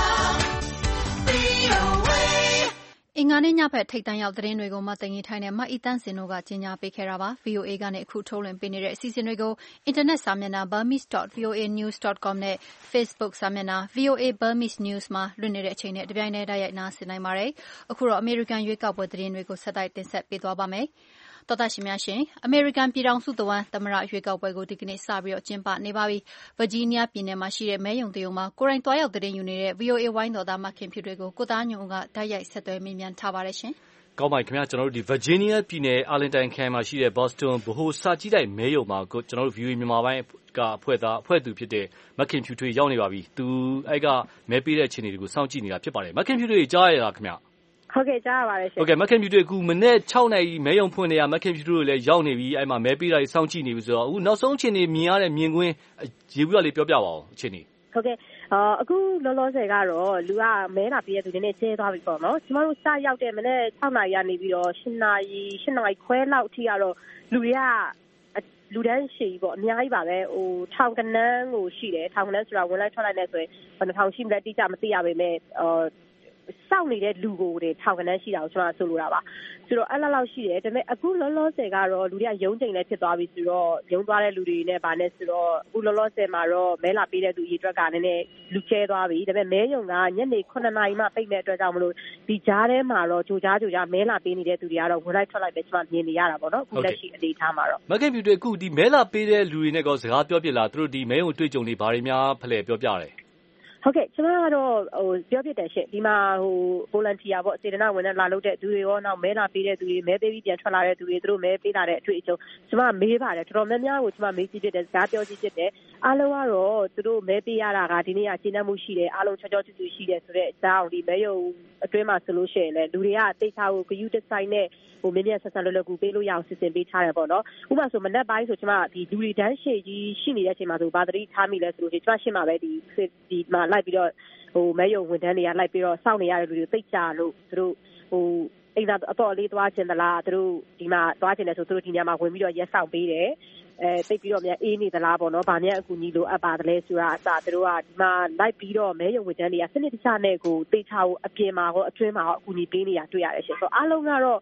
VOA. အင်္ဂါနေ့ညဘက်ထိပ်တန်းရောက်သတင်းတွေကိုမသိင်္ဂီထိုင်းနဲ့မအီတန်းစင်တို့ကကြီးညာပေးခဲ့တာပါ။ VOA ကနေအခုထုတ်လွှင့်ပေးနေတဲ့အစီအစဉ်တွေကိုအင်တာနက်စာမျက်နှာ burmese.voanews.com နဲ့ Facebook စာမျက်နှာ VOA Burmese News မှာလွှင့်နေတဲ့အချိန်နဲ့တပြိုင်တည်းတိုက်ရိုက်နားဆင်နိုင်ပါတယ်။အခုတော့အမေရိကန်ရွေးကောက်ပွဲသတင်းတွေကိုဆက်တိုက်တင်ဆက်ပေးသွားပါမယ်။တော်သားရှင်များရှင်အမေရိကန်ပြည်ထောင်စုတဝန်းသမ္မတရွေးကောက်ပွဲကိုဒီကနေ့စပြီးတော့ကျင်းပနေပါပြီ။ဗာဂျီးနီးယားပြည်နယ်မှာရှိတဲ့မဲရုံတရုံမှာကိုယ်တိုင်သွားရောက်သတင်းယူနေတဲ့ VOA ဝိုင်းတော်သားမခင်ဖြူတွေကိုကိုသားညွန့်ဦးကတိုက်ရိုက်ဆက်သွယ်မေးမြန်းထားပါတယ်ရှင်။ကောင်းပါခင်ဗျာကျွန်တော်တို့ဒီဗာဂျီးနီးယားပြည်နယ်အာလင်တိုင်ခရိုင်မှာရှိတဲ့ Boston ဗဟိုစာကြည့်တိုက်မဲရုံမှာကျွန်တော်တို့ VOA မြန်မာပိုင်းကအဖွဲ့သူဖြစ်တဲ့မခင်ဖြူထွေးရောက်နေပါပြီ။သူအဲ့ကမဲပေးတဲ့အခြေအနေတွေကိုစောင့်ကြည့်နေတာဖြစ်ပါတယ်။မခင်ဖြူထွေးကြားရလားခင်ဗျာ။ဟုတ်ကဲ့ကြားရပါတယ်ရှင်ဟုတ်ကဲ့မခင်ဖြူတွေအခုမနေ့6နာရီမဲရုံဖွင့်နေရမခင်ဖြူတို့လည်းရောက်နေပြီအဲ့မှာမဲပေးတာတွေစောင့်ကြည့်နေပြီဆိုတော့အခုနောက်ဆုံးအခြေအနေမြင်ရတဲ့မြင်ကွင်းရေဘူးကလေးပြောပြပါဦးအခြေအနေဟုတ်ကဲ့အခုလောလောဆယ်ကတော့လူကမဲလာပေးတဲ့သူတွေနဲ့ကျဲသွားပြီပေါ့နော်ကျမတို့စရောက်တဲ့မနေ့6နာရီကနေပြီးတော့8နာရီခွဲလောက်အထိကတော့လူတွေကလူတန်းရှည်ပေါ့အများကြီးပါပဲဟိုထောင်ကနန်းကိုရှိတယ်ထောင်ကနန်းဆိုတာဝင်လိုက်ထွက်လိုက်နေဆိုရင်ဘယ်နှထောင်ရှိမလဲတိကျမသိရပါပဲစောင့်နေတဲ့လူကိုတွေထောင်ကနန်းရှိတာကိုကျွန်တော်ဆိုလိုတာပါဆိုတော့အဲ့လောက်ရှိတယ်ဒါပေမဲ့အခုလောလောဆယ်ကတော့လူတွေကရုံးချိန်လည်းဖြစ်သွားပြီဆိုတော့ရုံးသွားတဲ့လူတွေနဲ့ဗာနဲ့ဆိုတော့အခုလောလောဆယ်မှာတော့မဲလာပေးတဲ့သူရေအတွက်ကလည်းနည်းလူကျဲသွားပြီဒါပေမဲ့မဲရုံကညနေ9နာရီမှပိတ်မဲ့အတွက်ကြောင့်မလို့ဒီကြားထဲမှာတော့ကြိုကြားမဲလာပေးနေတဲ့သူတွေကတော့ဝင်လိုက်ထွက်လိုက်ပဲကျွန်တော်မြင်နေရတာပေါ့နော်အခုလက်ရှိအနေထားမှာတော့မကင်ပြူတွေအခုဒီမဲလာပေးတဲ့လူတွေနဲ့ကောစကားပြောပြလာသူတို့ဒီမဲရုံတွေ့ကြုံတွေဘာတွေများဖလှယ်ပြောပြတယ်ဟုတ်ကဲ့ကျွန်တော်ကတော့ပြောပြတယ်ရှင့်ဒီမှာvolunteer ပေါ့စေတနာဝန်ထမ်းလာလုပ်တဲ့သူတွေရောနောက်မဲလာပေးတဲ့သူတွေမဲပေးပြီးပြန်ထွက်လာတဲ့သူတွေသူတို့မဲပေးလာတဲ့အတွေ့အကြုံကျွန်မမေးပါတယ်တော်တော်များများကိုကျွန်မမေးကြည့်ဖြစ်တယ်စကားပြောကြည့်ဖြစ်တယ်အားလုံးကတော့သူတို့မဲပေးရတာကဒီနေ့ကရှင်းတတ်မှုရှိတယ်အားလုံးချောချောချူချူရှိတယ်ဆိုတဲ့အကြောင်းဒီမဲရုံအတွင်းမှာဆိုလို့ရှိရင်လည်းလူတွေကတိတ်ထားကိုဂယူးတစ်ဆိုင်နဲ့မြင်းမြတ်ဆက်ဆက်လွယ်လွယ်ကူပေးလို့ရအောင်စီစဉ်ပေးထားတယ်ပေါ့နော်ဥပမာဆိုမနက်ပိုင်းဆိုကျွန်မဒီလူတွေတန်းရှည်ကြီးရှိနေတဲ့အချိန်မှာဆိုဘာတတိထားမိလဲဆိုလို့ကျွန်မရှင်းမှာပဲဒီမှာလိုက်ပြီးတော့မဲရုံဝန်ထမ်းတွေကလိုက်ပြီးတော့စောင့်နေရတဲ့လူတွေသိကြလို့သူတို့အိမ်သာအတော်လေးသွားချင်သလားသူတို့ဒီမှာသွားချင်တယ်ဆိုသူတို့ဒီညမှာဝင်ပြီးတော့ရက်ဆောင်ပေးတယ်သိပြီးတော့မြန်အေးနေသလားပေါ့နော်ဗာမြန်အကူကြီးလိုအပ်ပါတယ်လဲဆိုတာအစားသူတို့ကဒီမှာလိုက်ပြီးတော့မဲရုံဝန်ထမ်းတွေကစနစ်တကျနဲ့ကိုသိချဖို့အပြင်မှာရောအတွင်းမှာရောအကူကြီးပေးနေတာတွေ့ရတယ်ရှင်ဆိုအားလုံးကတော့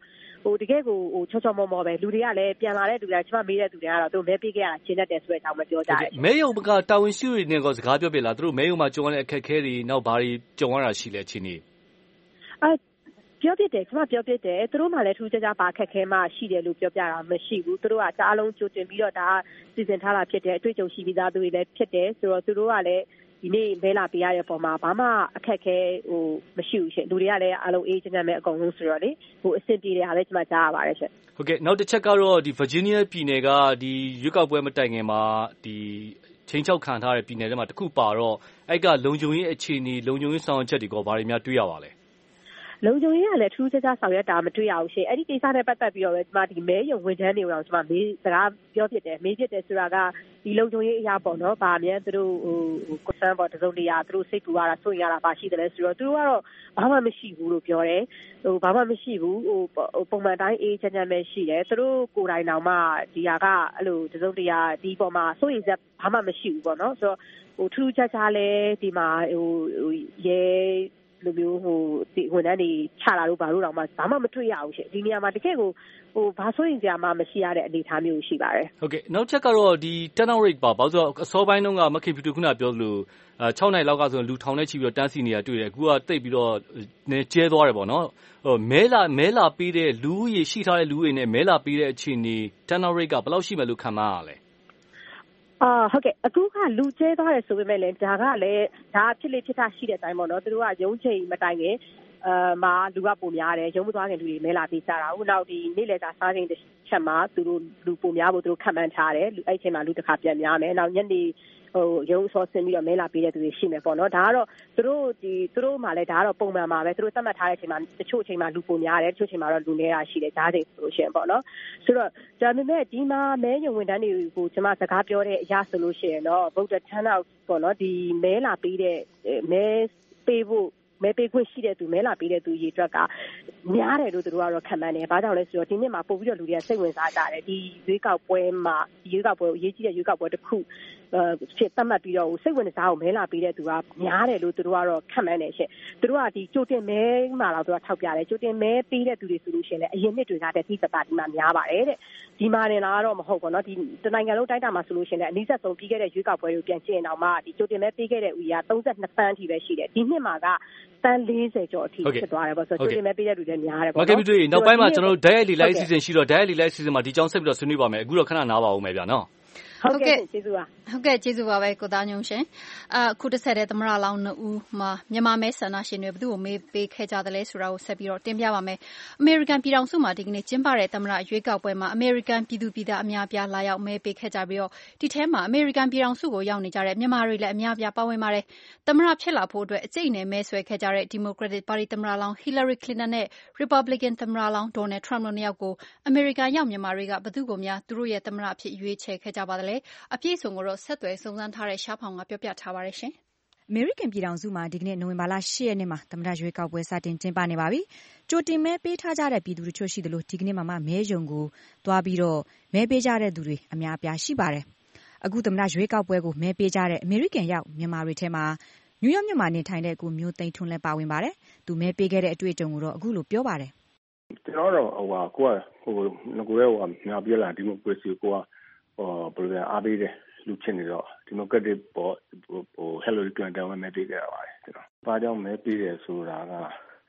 တကယ်ကိုချောချောမောမောပဲလူတွေကလည်းပြန်လာတဲ့လူတွေကျမမေးတဲ့သူတွေကတော့သူမဲပေးခဲ့ရတာရှင်းတတ်တယ်ဆိုတဲ့အကြောင်းပဲပြောကြတယ်မဲယုံကတာဝန်ရှိတွေနဲ့စကားပြောပြလားသူတို့မဲယုံမှာကြုံရတဲ့အခက်အခဲတွေနောက်ဘာတွေကြုံရတာရှိလဲချင်းနေပြောပြတယ်ကျမပြောပြတယ်သူတို့မှလည်းထူးခြားခြားပါခက်ခဲမှရှိတယ်လို့ပြောပြတာမရှိဘူးသူတို့ကအားလုံးကြိုတင်ပြီးတော့ဒါစီစဉ်ထားတာဖြစ်တယ်အတွေ့အကြုံရှိပြီးသားသူတွေလည်းဖြစ်တယ်ဆိုတော့သူတို့ကလည်းဒီနေ့မဲလာပေးရတဲ့ပုံမှာဘာမှအခက်ခဲမရှိဘူးရှင်လူတွေကလည်းအားလုံးအေးချမ်းချမ်းပဲအကုန်လုံးဆိုတော့လေအဆင်ပြေတယ်ဟာလည်းကျမကြားရပါတယ်ရှင်ဟုတ်ကဲ့နောက်တစ်ချက်ကတော့ဒီ Virginia ပြည်နယ်ကဒီရွေးကောက်ပွဲမတိုင်ခင်မှာဒီချင်းချောက်ခံထားတဲ့ပြည်နယ်တွေမှာတခုပါတော့အဲ့ကလုံခြုံရေးအခြေအနေလုံခြုံရေးဆောင်ရွက်ချက်တွေကဘာတွေများတွေ့ရပါလဲလုံခြုံရေးကလည်းထူးခြားခြားဆောင်ရွက်တာမတွေ့ရဘူးရှင်အဲ့ဒီကိစ္စနဲ့ပတ်သက်ပြီးတော့ပဲကျမဒီမဲရုံဝန်ထမ်းတွေကိုတော့ကျမမေးစကားပြောဖြစ်တယ်မေးဖြစ်တယ်ဆိုတာကဒီလုံခြုံရေးအရာပေါ့နော်ဗာမြန်သူတို့concern ပေါ့တစုံတရာသူတို့စိတ်ပူရတာစိုးရိမ်ရတာပါရှိတယ်လဲဆိုတော့သူတို့ကတော့ဘာမှမရှိဘူးလို့ပြောတယ်ဘာမှမရှိဘူးပုံမှန်တိုင်းအေးချမ်းချမ်းပဲရှိတယ်သူတို့ကိုယ်တိုင်တောင်မှဒီဟာကအဲ့လိုတစုံတရာဒီပေါ်မှာစိုးရိမ်ချက်ဘာမှမရှိဘူးပေါ့နော်ဆိုတော့ထူးခြားခြားလဲဒီမှာရဲလူမျိုးဒီဝန်ထမ်းတွေချလာလို့ဘာလို့တော့မှဘာမှမတွေ့ရဘူးရှင်ဒီနေရာမှာတကယ်ကိုဘာဆိုရင်ကြာမှမရှိရတဲ့အနေအထားမျိုးရှိပါတယ်ဟုတ်ကဲ့နောက်ချက်ကတော့ဒီ turnout rate ပါဘာလို့ဆိုတော့အစောပိုင်းတုန်းကမခင်ဖြူတူခုနပြောသလို6နိုင်လောက်ကဆိုလူထောင်နဲ့ချီပြီးတော့တန်းစီနေတာတွေ့တယ်အခုကတိတ်ပြီးတော့ကျဲသွားတယ်ပေါ့နော်မဲလာပေးတဲ့လူကြီးရှိထားတဲ့လူတွေနဲ့မဲလာပေးတဲ့အခြေအနေ turnout rate ကဘယ်လောက်ရှိမယ်လို့ခန့်မှန်းရလဲဟုတ်ကဲ့အခုကလူကျဲသွားတယ်ဆိုပေမဲ့လည်းဒါကလည်းဒါဖြစ်လေဖြစ်တာရှိတဲ့အတိုင်းပေါ့နော်သူတို့ကရုံးချိန်မတိုင်ခင်မှာလူကပုံများတယ်ရုံးမသွားခင်လူတွေမဲလာပေးကြတာဟုတ်နောက်ဒီနေ့လေသာစားချိန်တစ်ချက်မှာသူတို့လူပုံများဖို့သူတို့ခန့်မှန်းထားတယ်အဲ့အချိန်မှာလူတစ်ခါပြန်များမယ်နောက်ညနေရုံးစောဆင်းပြီးတော့မဲလာပေးတဲ့သူတွေရှိမယ်ပေါ့နော်ဒါကတော့သူတို့မှလည်းဒါကတော့ပုံမှန်ပါပဲသူတို့သတ်မှတ်ထားတဲ့အချိန်မှာတချို့အချိန်မှာလူပုံများတယ်တချို့အချိန်မှာတော့လူနည်းတာရှိတယ်ဒါတွေဆိုလို့ရှိရင်ပေါ့နော်ဆိုတော့ဒါပေမဲ့ဒီမှာမဲရုံဝန်ထမ်းတွေကိုကျွန်မစကားပြောတဲ့အရာဆိုလို့ရှိရင်တော့ voter turnout ပေါ့နော်ဒီမဲလာပေးတဲ့မဲပေးဖို့မဲပေးခွင့်ရှိတဲ့သူမဲလာပေးတဲ့သူရေအတွက်ကများတယ်လို့သူတို့ကတော့ခံမှန်းတယ်။ဘာကြောင့်လဲဆိုတော့ဒီနှစ်မှာပို့ပြီးတော့လူတွေကစိတ်ဝင်စားကြတယ်။ဒီရွေးကောက်ပွဲမှာဒီရွေးကောက်ပွဲအရေးကြီးတဲ့ရွေးကောက်ပွဲတစ်ခုဖြစ်သတ်မှတ်ပြီးတော့စိတ်ဝင်စားအောင်မဲလာပေးတဲ့သူကများတယ်လို့သူတို့ကတော့ခံမှန်းတယ်ရှင့်။သူတို့ကဒီကြိုတင်မဲမှာတော့သူကထောက်ပြတယ်။ကြိုတင်မဲပေးတဲ့သူတွေဆိုလို့ရှိရင်လည်းအရင်နှစ်တွေကတည်းကသတိဒီမှာများပါတယ်တဲ့။ဒီမှာနေလားတော့မဟုတ်ဘူးเนาะဒီတနိုင်ငံလုံးတိုင်းတာမှာဆိုလို့ရှိရင်လည်းအနည်းဆက်ဆုံးပြီးခဲ့တဲ့ရွေးကောက်ပွဲကိုပြန်ကြည့်ရင်တော့မှဒီကြိုတင်မဲပေးခဲ့တဲ့ဦးကြီးက32သန်းအထိပဲရှိတယ်။ဒီနှစ်မှာကတန်း40ကျော်အထိဖြစ်သွားတယ်ပေါ့ဆိုတော့ကြိုတင်မဲပေးတဲ့လူတွေများတယ်ပေါ့နော်။ဟုတ်ကဲ့ပြီးနောက်ပိုင်းမှာကျွန်တော်တို့ Diet Live Season ရှိတော့ Diet Live Season မှာဒီကြောင်းဆက်ပြီးတော့ဆွေးနွေးပါမယ်။အခုတော့ခဏနားပါဦးမယ်ဗျာနော်။ဟုတ်ကဲ့ကျေးဇူးပါဟုတ်ကဲ့ကျေးဇူးပါပဲကိုသားညုံရှင်အခုတစ်ဆက်တည်းသမရလောင်း2ဦးမှာမြန်မာမဲဆန္ဒရှင်တွေဘယ်သူ့ကိုမေးပေးခဲ့ကြသလဲဆိုတာကိုဆက်ပြီးတော့တင်ပြပါမယ်အမေရိကန်ပြည်ထောင်စုမှာဒီကနေ့ကျင်းပတဲ့သမရရွေးကောက်ပွဲမှာအမေရိကန်ပြည်သူပြည်သားအများအပြားလာရောက်မဲပေးခဲ့ကြပြီးတော့ဒီထဲမှာအမေရိကန်ပြည်ထောင်စုကိုရောက်နေကြတဲ့မြန်မာတွေလည်းအများအပြားပါဝင်ပါတယ်သမရဖြစ်လာဖို့အတွက်အကျိတ်နဲ့မဲဆွဲခဲ့ကြတဲ့ Democratic Party သမရလောင်း Hillary Clinton နဲ့ Republican သမရလောင်း Donald Trump တို့နှစ်ယောက်ကိုအမေရိကန်ရောက်မြန်မာတွေကဘယ်သူ့ကိုများသူတို့ရဲ့သမရအဖြစ်ရွေးချယ်ခဲ့ကြပါသလဲအပြည့်စုံကိုတော့ဆက်သွယ်စုံစမ်းထားတဲ့ရှားဖောင်ကပြောပြထားပါတယ်ရှင်။အမေရိကန်ပြည်ထောင်စုမှာဒီကနေ့နိုဝင်ဘာလ10ရက်နေ့မှာသမ္မတရွေးကောက်ပွဲစတင်ကျင်းပနေပါပြီ။ကြိုတင်မဲပေးထားကြတဲ့ပြည်သူတချို့ရှိသလိုဒီကနေ့မှမဲရုံကိုသွားပြီးတော့မဲပေးကြတဲ့သူတွေအများအပြားရှိပါတယ်။အခုသမ္မတရွေးကောက်ပွဲကိုမဲပေးကြတဲ့အမေရိကန်ရောက်မြန်မာတွေထဲမှာနယူးယောက်မြို့မှာနေထိုင်တဲ့ကိုမျိုးသိန်းထွန်းလည်းပါဝင်ပါတယ်။သူမဲပေးခဲ့တဲ့အတွေ့အကြုံကိုတော့အခုလိုပြောပါတယ်။ကျွန်တော်တော့ကိုကငကိုရဲများပြလာဒီမိုကရေစီကိုကဘယ်လိုလဲအားပေးတယ်လူချင်းနေတော့ဒီမိုကရက်တစ်ပေါ်Hillary Clinton ကမဲပေးခဲ့တာပါတယ်ကျွန်တော်။ဘာကြောင့်မဲပေးတယ်ဆိုတာက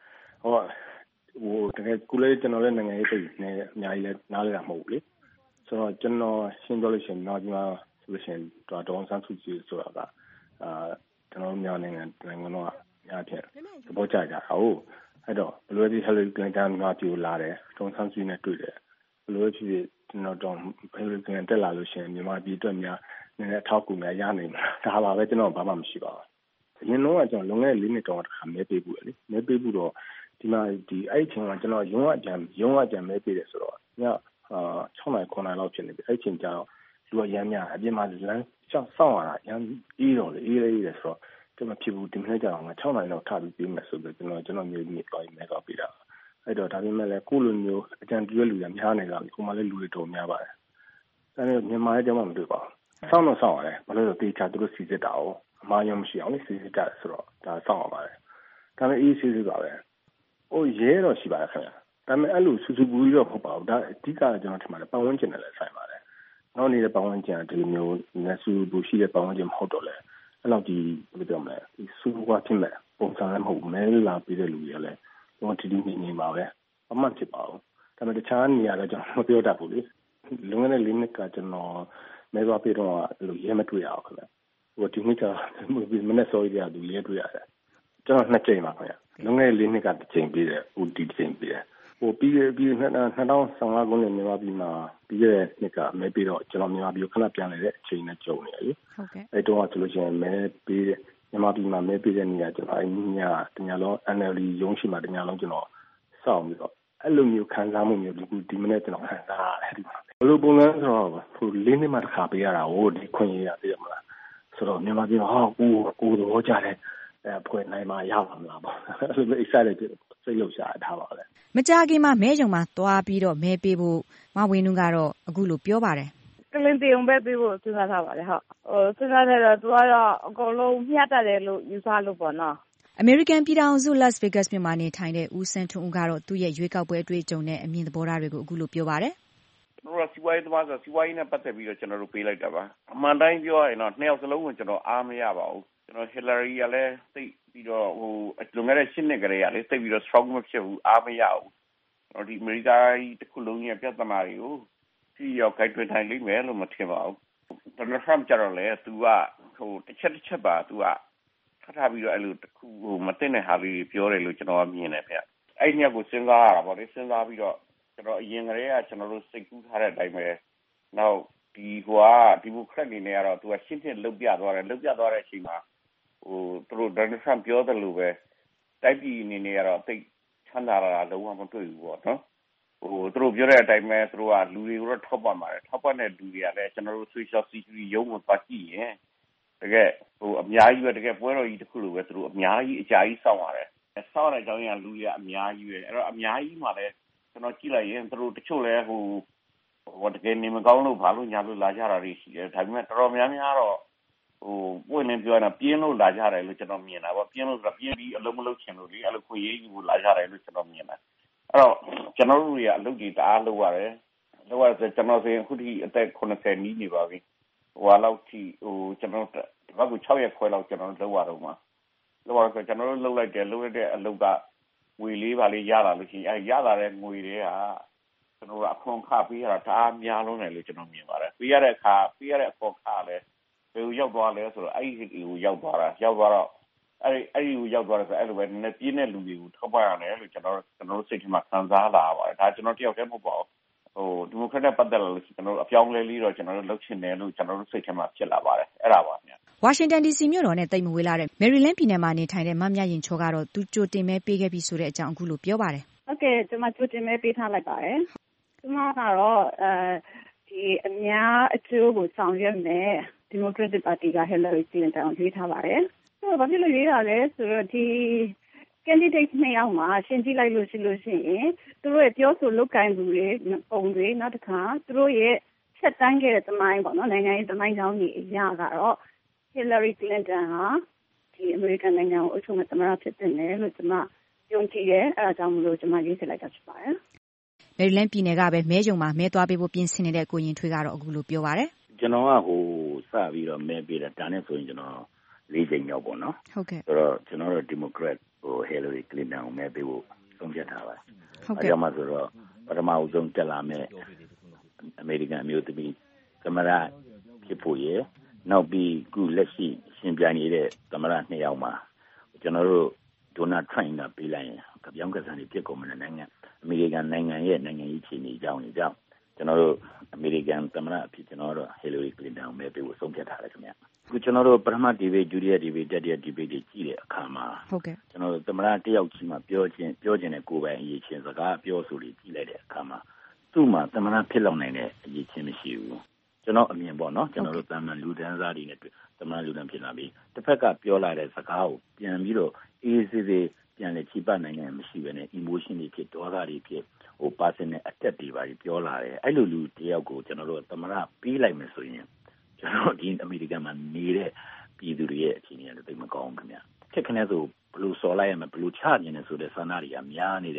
တကယ်ကိုလည်းကျွန်တော်လည်းနိုင်ငံရေးသိနေအများကြီးလည်းနားလည်တာမဟုတ်ဘူးလေ။ဆိုတော့ကျွန်တော်ရှင်းပြလို့ရှိရင်တော့ဒီမှာဆိုလို့ရှိရင်ဒေါ်ဆန်းစုကြည်ဆိုတာကကျွန်တော်မြန်မာနိုင်ငံတော့အများကြီးသဘောကျကြတာဟုတ်အဲ့တော့ဘယ်လိုလဲ Hillary Clinton ကပြိုလာတယ်ဒေါ်ဆန်းစုကြည်နဲ့တွေ့တယ်ဘယ်လိုဖြစ်ကျွန်တော်တော့ Hillary Clinton တက်လာလို့ရှိရင်မြန်မာပြည်အတွက်များနည်းနည်းထောက်ကူများရနိုင်မှာဒါပါပဲကျွန်တော်ဘာမှမရှိပါဘူးအရင်တော့ကျွန်တော်လွန်ခဲ့တဲ့4နှစ်တောင်တစ်ခါမဲပေးဘူးလေမဲပေးဘူးတော့ဒီမှာဒီအဲ့အချိန်ကကျွန်တော်ရုံးအကြံမဲပေးတယ်ဆိုတော့ည6နိုင်9နိုင်လောက်ဖြစ်နေပြီအဲ့အချိန်ကျတော့လူကရမ်းများအပြင်မှာလမ်းစောင့်ရတာရမ်းအေးတော့လေအေးလေးဆိုတော့ကျွန်တော်ဖြစ်ဘူးဒီနေ့ကျတော့6နိုင်လောက်ထပ်ပြီးပေးမယ်ဆိုပြီးကျွန်တော်မျိုးမိသွားပြီးမဲကောက်ပေးတာအဲ့တော့ဒါပေမဲ့လည်းကိုလိုမျိုးအကြံပြုတဲ့လူတွေများနေကြပြီဟိုမှာလည်းလူတွေတော်များပါတယ်ဒါနဲ့မြန်မာရဲ့ကြောင့်မတွေ့ပါဘူးစောင့်တော့စောင့်ရတယ်ဘာလို့လဲတေချာသူတို့စီစစ်တာ哦အမှားရုံမရှိအောင်လေစီစစ်ကြတယ်ဆိုတော့ဒါစောင့်ရပါတယ်ဒါပေမဲ့အေးစီစစ်ပါပဲရဲတော့ရှိပါတယ်ခင်ဗျဒါပေမဲ့အဲ့လိုစူးစူးပူပြီးတော့မဟုတ်ပါဘူးဒါအဓိကကျွန်တော်ထင်ပါတယ်ပတ်ဝန်းကျင်နဲ့လည်းဆိုင်ပါတယ်နောက်နေတဲ့ပတ်ဝန်းကျင်ဒီမျိုးနဲ့စူးပူရှိတဲ့ပတ်ဝန်းကျင်မဟုတ်တော့လဲအဲ့လောက်ဒီဘယ်လိုပြောမလဲဒီစူးပွားဖြစ်မဲ့ပုံစံလည်းမဟုတ်မဲလာပြီးတဲ့လူတွေလည်းတော့ဒီနေပါပဲအမှန်ဖြစ်ပါဘူးဒါပေမဲ့တခြားနေရာတော့ကျွန်တော်မပြောတတ်ဘူးလေလွန်ခဲ့တဲ့၄နှစ်ကကျွန်တော်မဲသွားပြီးတော့အဲ့လိုရဲမတွေ့ရအောင်ခင်ဗျဟိုဒီနှစ်ကမနေ့စောရတဲ့လူရဲတွေ့ရတယ်ကျွန်တော်2ချိန်ပါခင်ဗျလွန်ခဲ့တဲ့၄နှစ်ကတစ်ချိန်ပြီးတယ်ဟိုဒီတစ်ချိန်ပြီးတယ်ဟိုပြီး2015ခုနှစ်မြန်မာပြည်မှာပြီးတဲ့နှစ်ကမဲပြီးတော့ကျွန်တော်မြန်မာပြည်ကိုခဏပြန်လာတဲ့အချိန်နဲ့ကြုံနေတယ်လေဟုတ်ကဲ့အဲ့တော့ဆိုလို့ရှိရင်မဲပြီးမြန်မာပြည်မှာမဲပြီးတဲ့နေရာကျွန်တော်အဲ့ညတညလုံး NLD ရုံးရှိမှာတညလုံးကျွန်တော်စောင့်ပြီးတော့အဲ့လိုမျိုးခံစားမှုမျိုးဒီမနေ့ကျွန်တော်ခံစားရတယ်ဒီမှာဘယ်လိုပုံလဲဆိုတော့ဟို၄နှစ်မှတစ်ခါပေးရတာဟိုဒီခွင့်ရသိရမလားဆိုတော့မြန်မာပြည်ဟာကိုတော့ကြားတယ်ဖွဲ့နိုင်မှာရပါမလားပေါ့အဲ့လို excited စိတ်လှုပ်ရှားထားပါလေမကြခင်မှာမဲကြုံမှာသွားပြီးတော့မဲပေးဖို့မဝင်းနုကတော့အခုလိုပြောပါတယ်ကလင်တီုံပဲပေးဖို့စဉ်းစားထားပါတယ်ဟုတ်စဉ်းစားတယ်တော့သူကတော့အကုန်လုံးမျှတတယ်လို့ယူဆလို့ပေါ့နော်အမေရိကန်ပြည်ထောင်စု Las Vegas မြို့မှာနေထိုင်တဲ့ဦးစန်းထွန်းဦးကတော့သူ့ရဲ့ရွေးကောက်ပွဲအတွေ့အကြုံနဲ့အမြင်သဘောထားတွေကိုအခုလိုပြောပါတယ်ကျွန်တော်စီဝိုင်းသမားဆိုစီဝိုင်းနဲ့ပတ်သက်ပြီးတော့ကျွန်တော်တို့ပေးလိုက်တာပါအမှန်တိုင်းပြောရရင်တော့နှစ်ယောက်စလုံးကိုကျွန်တော်အားမရပါဘူးကျွန်တော် Hillary ကလည်းသိပြီးတော့ဟိုလွန်ခဲ့တဲ့8နှစ်ကလေးကလည်းသိပြီးတော့ strong မဖြစ်ဘူးအားမရဘူးကျွန်တော်ဒီ America တစ်ခုလုံးရဲ့ပြဿနာတွေကိုဒီရောက်ခိုင်ထွေထိုင်လိမ့်မယ်လို့မထင်ပါဘူး Donald Trump ကြတော့လေသူကဟိုတစ်ချက်ပါသူကထားပြီးတော့အဲ့လိုတစ်ခုဟိုမသိတဲ့ဟာလေးပြောတယ်လို့ကျွန်တော်မြင်တယ်ဗျအဲ့ညကိုစဉ်းစားရတာပေါ့လေစဉ်းစားပြီးတော့ကျွန်တော်အရင်ကတည်းကကျွန်တော်တို့စိတ်ကူးထားတဲ့အတိုင်းပဲနောက်ဒီဟိုကဒီမိုကရက်တွေနဲ့ကတော့သူကရှင်းရှင်းလုတ်ပြသွားတယ်အချိန်မှာဟိုသူတို့ Donald Trump ပြောတယ်လို့ပဲတိုက်ပြည်အနေနဲ့ကတော့တိတ်ချမ်းသာတာလုံးဝမတွေ့ဘူးပေါ့နော်ဟိုသူတို့ပြောတဲ့အတိုင်းပဲသူတို့ကလူတွေကိုတော့ထောက်ပံ့ပါတယ်ထောက်ပံ့တဲ့လူတွေကလည်းကျွန်တော်တို့ social security ရုံးကိုသွားကြည့်ရင်တကယ်ဟိုအများကြီးပဲတကယ်ပွဲတော်ကြီးတစ်ခုလိုပဲသူတို့အများကြီးအကြာကြီးစောင့်ရတယ်စောင့်တဲ့အကြောင်းရင်းကလူတွေကအများကြီးပဲအဲ့တော့အများကြီးမှလည်းကျွန်တော်ကြည့်လိုက်ရင်သူတို့တချို့လဲဟိုတကယ်နေမကောင်းလို့ဘာလို့ညာလို့လာကြတာတွေရှိတယ်ဒါပေမဲ့တော်တော်များများတော့ဟိုပွင့်နေပြောရတာပြင်းလို့လာကြတယ်လို့ကျွန်တော်မြင်တာပေါ့ပြင်းလို့ဆိုတာပြင်းပြီးအလုံးမလုံးချင်လို့လေအဲ့လိုခွင့်ရေးယူဖို့လာကြတယ်လို့ကျွန်တော်မြင်တာအဲ့တော့ကျွန်တော်တို့တွေကအလုပ်တွေတအားလုပ်ရတယ်ဆိုကျွန်တော်ဆိုရင်အခုထိအသက်80နီးနေပါပြီဟိုလောက်ထိဟိုကျွန်တော်ဘာကို6ရက်ခွဲလောက်ကျွန်တော်လုပ်ရတော့မှာလုပ်ရဆိုကျွန်တော်တို့လုပ်လိုက်တဲ့အလုပ်ကငွေလေးပါလေးရလာလို့ရှိရင်ရလာတဲ့ငွေတွေကကျွန်တော်ကအခွန်ခပေးရတာတအားများလုံးတယ်လို့ကျွန်တော်မြင်ပါတယ်ပေးရတဲ့အခွန်ခလည်းဘယ်ကိုရောက်သွားလဲဆိုတော့အဲ့ဒီကိုရောက်သွားတော့အဲ့ဒီကိုရောက်သွားတယ်ဆိုအဲ့လိုပဲနည်းနည်းပြင်းတဲ့လူတွေကိုထောက်ပံ့ရတယ်လို့ကျွန်တော်စိတ်ထဲမှာခံစားလာပါတယ်ဒါကျွန်တော်တယောက်တည်းမဟုတ်ပါဘူးဟိုဒီမိုကရက်နဲ့ပတ်သက်လို့ကျွန်တော်တို့အပြောင်းလဲလေးတော့ကျွန်တော်တို့လုပ်ချင်တယ်လို့ကျွန်တော်တို့စိတ်ထဲမှာဖြစ်လာပါတယ်အဲ့ဒါပါဗျာဝါရှင်တန် DC မြို့တော်နဲ့တိတ်မဝေးလာတဲ့ Maryland ပြည်နယ်မှာနေထိုင်တဲ့မမြရင်ချောကတော့သူကြိုတင်မဲပေးခဲ့ပြီဆိုတဲ့အကြောင်းအခုလိုပြောပါတယ်ဟုတ်ကဲ့ကျွန်မကြိုတင်မဲပေးထားလိုက်ပါတယ်ကျွန်မကတော့ဒီအများအကျိုးကိုဆောင်ရွက်မယ် Democratic Party က Hillary Clinton ကိုရွေးထားပါတယ်ဆိုတော့ဘာဖြစ်လို့ရွေးတာလဲဆိုတော့ဒီ candidate နှစ်ယောက်မှာရှင်းကြည့်လိုက်လို့ရှိရင်သူတို့ရဲ့ပြောဆိုလုပ်ကိုင်မှုတွေပုံတွေနောက်တစ်ခါသူတို့ရဲ့ဆက်တန်းခဲ့တဲ့သမိုင်းပေါ့နော်နိုင်ငံရေးသမိုင်းကြောင်းကြီးအရာကတော့ Hillary Clinton ဟာဒီအမေရိကန်နိုင်ငံကိုအုပ်ချုပ်မဲ့သမ္မတဖြစ်တဲ့နယ်လို့ကျွန်မယုံကြည်တယ်အဲဒါကြောင့်မလို့ကျွန်မရွေးချယ်လိုက်တာဖြစ်ပါတယ်မယ်ရီလန်းပြည်နယ်ကပဲမဲကြုံမှာမဲသွားပေးဖို့ပြင်ဆင်နေတဲ့ကိုရင်ထွေးကတော့အခုလိုပြောပါတယ်ကျွန်တော်ကဟိုစပြီးတော့မဲပေးတာဒါနဲ့ဆိုရင်ကျွန်တော်၄ချိန်ရောက်ပေါ့နော်ဟုတ်ကဲ့ဆိုတော့ကျွန်တော်တို့ဒီမိုကရက်ဟို Hillary Clinton ကိုမဲပေးဖို့ဆုံးဖြတ်ထားပါတယ်ဟုတ်ကဲ့အဲ့ဒါမှဆိုတော့ပထမအဆုံးတက်လာမဲ့အမေရိကန်အမျိုးသမီးသမ္မတဖြစ်ဖို့ရယ်နောက်ပြီးခုလက်ရှိရှင်ပြိုင်နေတဲ့သမ္မတ2ယောက်မှာကျွန်တော်တို့ဒေါ်နယ်ထရန့်ကပေးလိုက်ရင်ကြောင်းကစားနေပြစ်ကုန်မတဲ့နိုင်ငံအမေရိကန်နိုင်ငံရဲ့နိုင်ငံရေးခြေနေကြောင်းတွေကြောင့်ကျွန်တော်တို့အမေရိကန်သမ္မတအဖြစ်ကျွန်တော်တို့ Hillary Clinton ကိုမဲပေးဖို့ဆုံးဖြတ်ထားတယ်ခင်ဗျအခုကျွန်တော်တို့ပထမဒီဘေးဒုတိယဒီဘေးတတိယဒီဘေးတွေကြည့်တဲ့အခါမှာဟုတ်ကဲ့ကျွန်တော်တို့သမ္မတတယောက်ကြီးမှပြောခြင်းတဲ့ကိုယ်ပိုင်အရေးချင်းစကားပြောဆိုတွေကြည့်လိုက်တဲ့အခါမှာသူ့မှာသမ္မတဖြစ်လောက်နိုင်တဲ့အရေးချင်းမရှိဘူးကျွန်တော်အမြင်ပေါ့နော်ကျွန်တော်တို့သမ္မတလူဒန်းစားတွေနဲ့သမ္မတလူဒန်းဖြစ်လာပြီးတစ်ဖက်ကပြောလာတဲ့စကားကိုပြန်ပြီးတော့အေးစေးစေးပြန်လေချိပတ်နိုင်တယ်မရှိဘဲနဲ့ emotion တွေဖြစ်ဒေါသတွေဖြစ်ဟို personal attack တွေပါပြောလာတယ်အဲ့လိုလူတယောက်ကိုကျွန်တော်တို့သမ္မတပေးလိုက်မယ်ဆိုရင်ကျွန်တော်ဒီအမေရိကန်မှာနေတဲ့ပြည်သူတွေရဲ့အခြေအနေတွေသိမကောင်းခင်ဗျချက်ခနဲ့ဆိုဘယ်လိုစော်လိုက်ရမလဲဘယ်လိုချနေလဲဆိုတဲ့ဆန္ဒတွေကများနေတယ်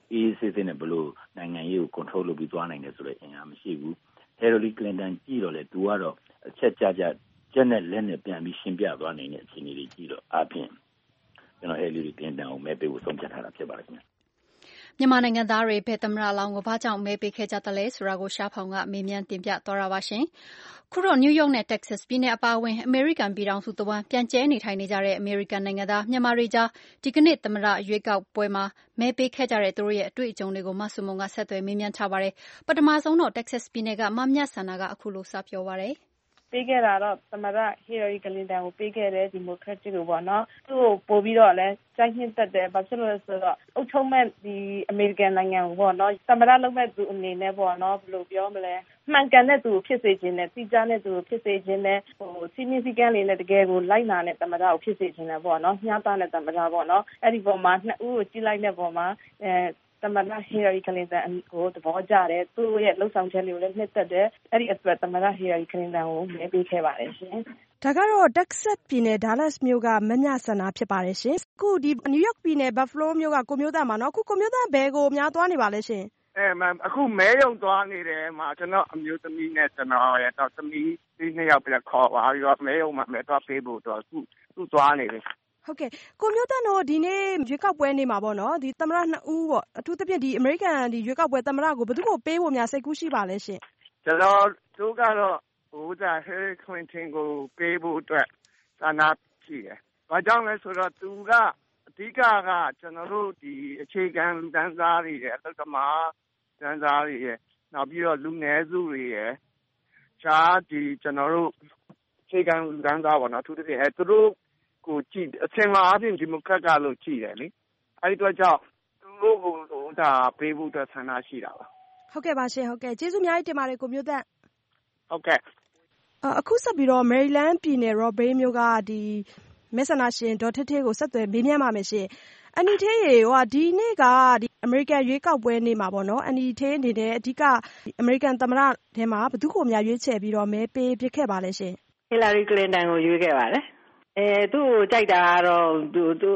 အေးစစ်စစ်နဲ့ဘလို့နိုင်ငံရေးကို control လုပ်ပြီးသွားနိုင်တယ်ဆိုတဲ့အင်အားမရှိဘူး Hillary Clinton ကြည့်တော့လေသူကတော့အချက်ကြက်နဲ့လက်နဲ့ပြန်ပြီးရှင်းပြသွားနိုင်တဲ့အခြေအနေတွေကြည့်တော့အပြင်ကျွန်တော် Hillary Clinton ကိုမဲပေးဖို့ဆုံးဖြတ်ထားတာဖြစ်ပါတယ်ခင်ဗျမြန်မာနိုင်ငံသားတွေဘယ်သမ္မတလောင်းကိုဘာကြောင့်မဲပေးခဲ့ကြသလဲဆိုတာကိုရှားဖောင်ကမေးမြန်းတင်ပြသွားတာပါရှင်။ခုတော့နယူးယောက်နဲ့တက်ဆက်စ်ပြည်နယ်အပါအဝင်အမေရိကန်ပြည်ထောင်စုတဝန်းပြန်ကျဲနေထိုင်နေကြတဲ့အမေရိကန်နိုင်ငံသားမြန်မာတွေကြားဒီကနေ့သမ္မတရွေးကောက်ပွဲမှာမဲပေးခဲ့ကြတဲ့သူတို့ရဲ့အတွေ့အကြုံတွေကိုမဆုမုံကဆက်သွယ်မေးမြန်းထားပါတယ်။ပထမဆုံးတော့တက်ဆက်စ်ပြည်နယ်ကမမြတ်ဆန္ဒကအခုလိုစပြောပါရယ်ပေးခဲ့တာတော့သမ္မတ Hillary Clinton ကိုပေးခဲ့တဲ့ဒီမိုကရက်တစ်ကိုပေါ့နော်သူ့ကိုပို့ပြီးတော့လဲကြိုက်နှစ်သက်တယ်ဘာဖြစ်လို့လဲဆိုတော့အုပ်ချုပ်မဲ့ဒီအမေရိကန်နိုင်ငံကိုပေါ့နော်သမ္မတလုပ်မဲ့သူအနေနဲ့ပေါ့နော်ဘယ်လိုပြောမလဲမှန်ကန်တဲ့သူကိုဖြစ်စေခြင်းနဲ့တိကျတဲ့သူကိုဖြစ်စေခြင်းနဲ့စီမင်းစည်းကမ်းလေးနဲ့တကယ်ကိုလိုက်နာတဲ့သမ္မတကိုဖြစ်စေခြင်းနဲ့ပေါ့နော်ညှာသားတဲ့သမ္မတပေါ့နော်အဲ့ဒီပေါ်မှာနှစ်ဦးကိုကြည့်လိုက်တဲ့ပေါ်မှာသမ္မတ Hillary Clinton ကိုသဘောကျတယ်သူ့ရဲ့လှုပ်ဆောင်ချက်တွေကိုလည်းနှစ်သက်တယ်အဲ့ဒီအတွက်သမ္မတ Hillary Clinton ကိုမဲပေးခဲ့ပါတယ်ရှင်ဒါကတော့တက်ဆက်ပြည်နယ်ဒါလတ်မြို့ကမမြဆန္ဒဖြစ်ပါတယ်ရှင်အခုဒီနယူးယောက်ပြည်နယ်ဘတ်ဖလိုးမြို့ကကိုမျိုးသားမှာနော်အခုကိုမျိုးသားဘယ်ကိုများသွားနေပါလဲရှင်အခုမဲရုံသွားနေတယ်မှာကျွန်တော်အမျိုးသမီးနဲ့ကျွန်တော်ရဲ့တော့သမီးဒီနှစ်ယောက်ပြန်ခေါ်ပါပြီးတော့မဲရုံမှာမဲသွားပေးဖို့တော့သူသွားနေတယ်ဟုတ်ကဲ့ကိုမျိုးသားတို့ဒီနေ့ရွေးကောက်ပွဲနေမှာပေါ့နော်ဒီသမ္မတနှစ်ဦးပေါ့အထူးသဖြင့်ဒီအမေရိကန်ဒီရွေးကောက်ပွဲသမ္မတကိုဘယ်သူကိုပေးဖို့များစိတ်ကူးရှိပါလဲရှင်ကျွန်တော်တို့ကတော့Hillary Clinton ကိုပေးဖို့အတွက်ဆန္ဒရှိတယ်။ဘာကြောင့်လဲဆိုတော့သူကအဓိကကကျွန်တော်တို့ဒီအခြေခံလူတန်းစားတွေရဲ့အသက်သမားတန်းစားတွေရဲ့နောက်ပြီးတော့လူနည်းစုတွေရဲ့ခြားဒီကျွန်တော်တို့အခြေခံလူတန်းစားပေါ့နော်သူတို့သူတို့ကိုကြည့်အစင်လာအပြင်ဒီမိုကရက်ကလို့ကြည့်တယ်လေအဲဒီတော့ကြောင့်သူတို့ကိုဒါပေးဖို့အတွက်ဆန္ဒရှိတာပါဟုတ်ကဲ့ပါရှင်ဟုတ်ကဲ့ကျေးဇူးအများကြီးတင်ပါတယ်ကိုမျိုးသက်ဟုတ်ကဲ့အခုဆက်ပြီးတော့မယ်ရီလန်းပြည်နယ်ရော့ဘေးမြို့ကဒီမဲဆန္ဒရှင်ဒေါ်ထထေးကိုဆက်သွယ်မေးမြန်းပါမယ်ရှင်အန်နီထေးရေဒီနေ့ကဒီအမေရိကန်ရွေးကောက်ပွဲနေ့မှာပေါ့နော်အန်နီထေးအနေနဲ့အဓိကအမေရိကန်သမ္မတထဲမှာဘယ်သူ့ကိုများရွေးချယ်ပြီးတော့မဲပေးဖြစ်ခဲ့ပါလဲရှင် Hillary Clinton ကိုရွေးခဲ့ပါတယ်သူ့ကိုကြိုက်တာကတော့သူ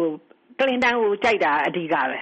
Clinton ကိုကြိုက်တာအဓိကပဲ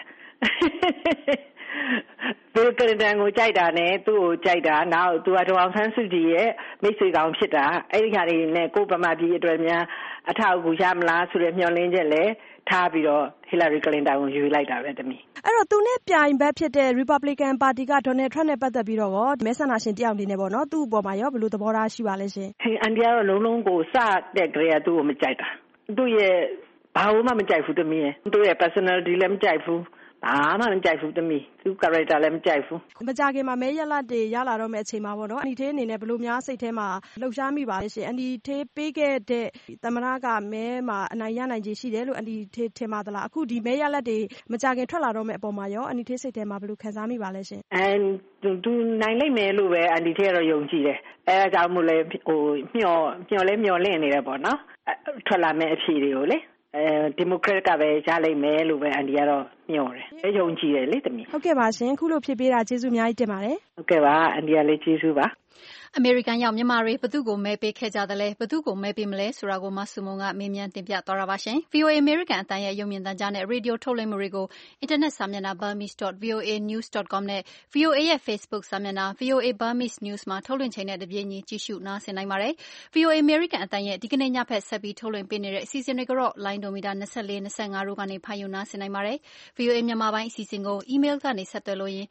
သူClintonကိုကြိုက်တာနဲ့သူ့ကိုကြိုက်တာနောက်သူကဒေါ်အောင်ဆန်းစုကြည်ရဲ့မိတ်ဆွေကောင်ဖြစ်တာအဲ့ဒီခါလေးနဲ့ကိုဗမာပြည်အတွက်များအထောက်အကူရမလားဆိုတဲ့မျှော်လင့်ချက်လည်းထားပြီးတော့ Hillary Clinton ကိုရွေးလိုက်တာပဲတမီးအဲ့တော့သူနဲ့ပြိုင်ဘက်ဖြစ်တဲ့ Republican Party က Donald Trump နဲ့ပတ်သက်ပြီးတော့မဲဆန္ဒရှင်တယောက်အနေနဲ့ပေါ့နော်သူ့အပေါ်မှာရောဘယ်လိုသဘောထားရှိပါလဲရှင်အန်ဒီကတော့လုံးလုံးကိုစတဲ့ကြရသူ့ကိုမကြိုက်တာသူ့ရဲ့ဘာမှမကြိုက်ဘူးတမီးသူ့ရဲ့ personality လည်းမကြိုက်ဘူးဘာမှမကြိုက်ဘူးတမီးသူ character လည်းမကြိုက်ဘူးမကြခင်မှာမဲရလတ်တွေရလာတော့မယ့်အချိန်မှာပေါ့နော်အန်ဒီသေးအနေနဲ့ဘယ်လိုများစိတ်ထဲမှာလှုပ်ရှားမိပါလဲရှင်အန်ဒီသေးပေးခဲ့တဲ့သမ္မတကမဲမှာအနိုင်ရနိုင်ခြေရှိတယ်လို့အန်ဒီသေးထင်ပါသလားအခုဒီမဲရလတ်တွေမကြခင်ထွက်လာတော့မယ့်အပေါ်မှာရောအန်ဒီသေးစိတ်ထဲမှာဘယ်လိုခံစားမိပါလဲရှင်သူနိုင်လိုက်မယ်လို့ပဲအန်ဒီသေးကတော့ယုံကြည်တယ်အဲဒါကြောင့်မို့လဲမျှော်လင့်နေတယ်ပေါ့နော်ထွက်လာမယ့်အဖြေတွေကိုလေဒီမိုကရက်ကပဲရလိုက်မယ်လို့ပဲအန်ဒီကတော့ညှော်တယ်ယုံကြည်တယ်လေတမီးဟုတ်ကဲ့ပါရှင်ခုလိုဖြစ်ပေးတာကျေးဇူးအများကြီးတင်ပါတယ်ဟုတ်ကဲ့ပါအန်ဒီကလည်းကျေးဇူးပါအမေရိကန်ရောက်မြန်မာတွေဘသူ့ကိုမဲပေးခဲ့ကြသလဲဘသူ့ကိုမဲပေးမလဲဆိုတာကိုမဆုမုံကမေးမြန်းတင်ပြသွားတာပါရှင် VOA American အသံရဲ့ရုပ်မြင်သံကြားနဲ့ရေဒီယိုထုတ်လွှင့်မှုတွေကိုအင်တာနက်စာမျက်နှာ burmese.voanews.com နဲ့ VOA ရဲ့ Facebook စာမျက်နှာ VOA Burmese News မှာထုတ်လွှင့်ချိန်နဲ့တပြေးညီကြည့်ရှုနားဆင်နိုင်ပါတယ် VOA American အသံရဲ့ဒီကနေ့ညဖက်ဆက်ပြီးထုတ်လွှင့်ပေးနေတဲ့အစီအစဉ်တွေကတော့လိုင်းဒိုမီတာ24 25တို့ကနေဖမ်းယူနားဆင်နိုင်ပါတယ် VOA မြန်မာပိုင်းအစီအစဉ်ကို email ကနေဆက်သွယ်လို့ရင်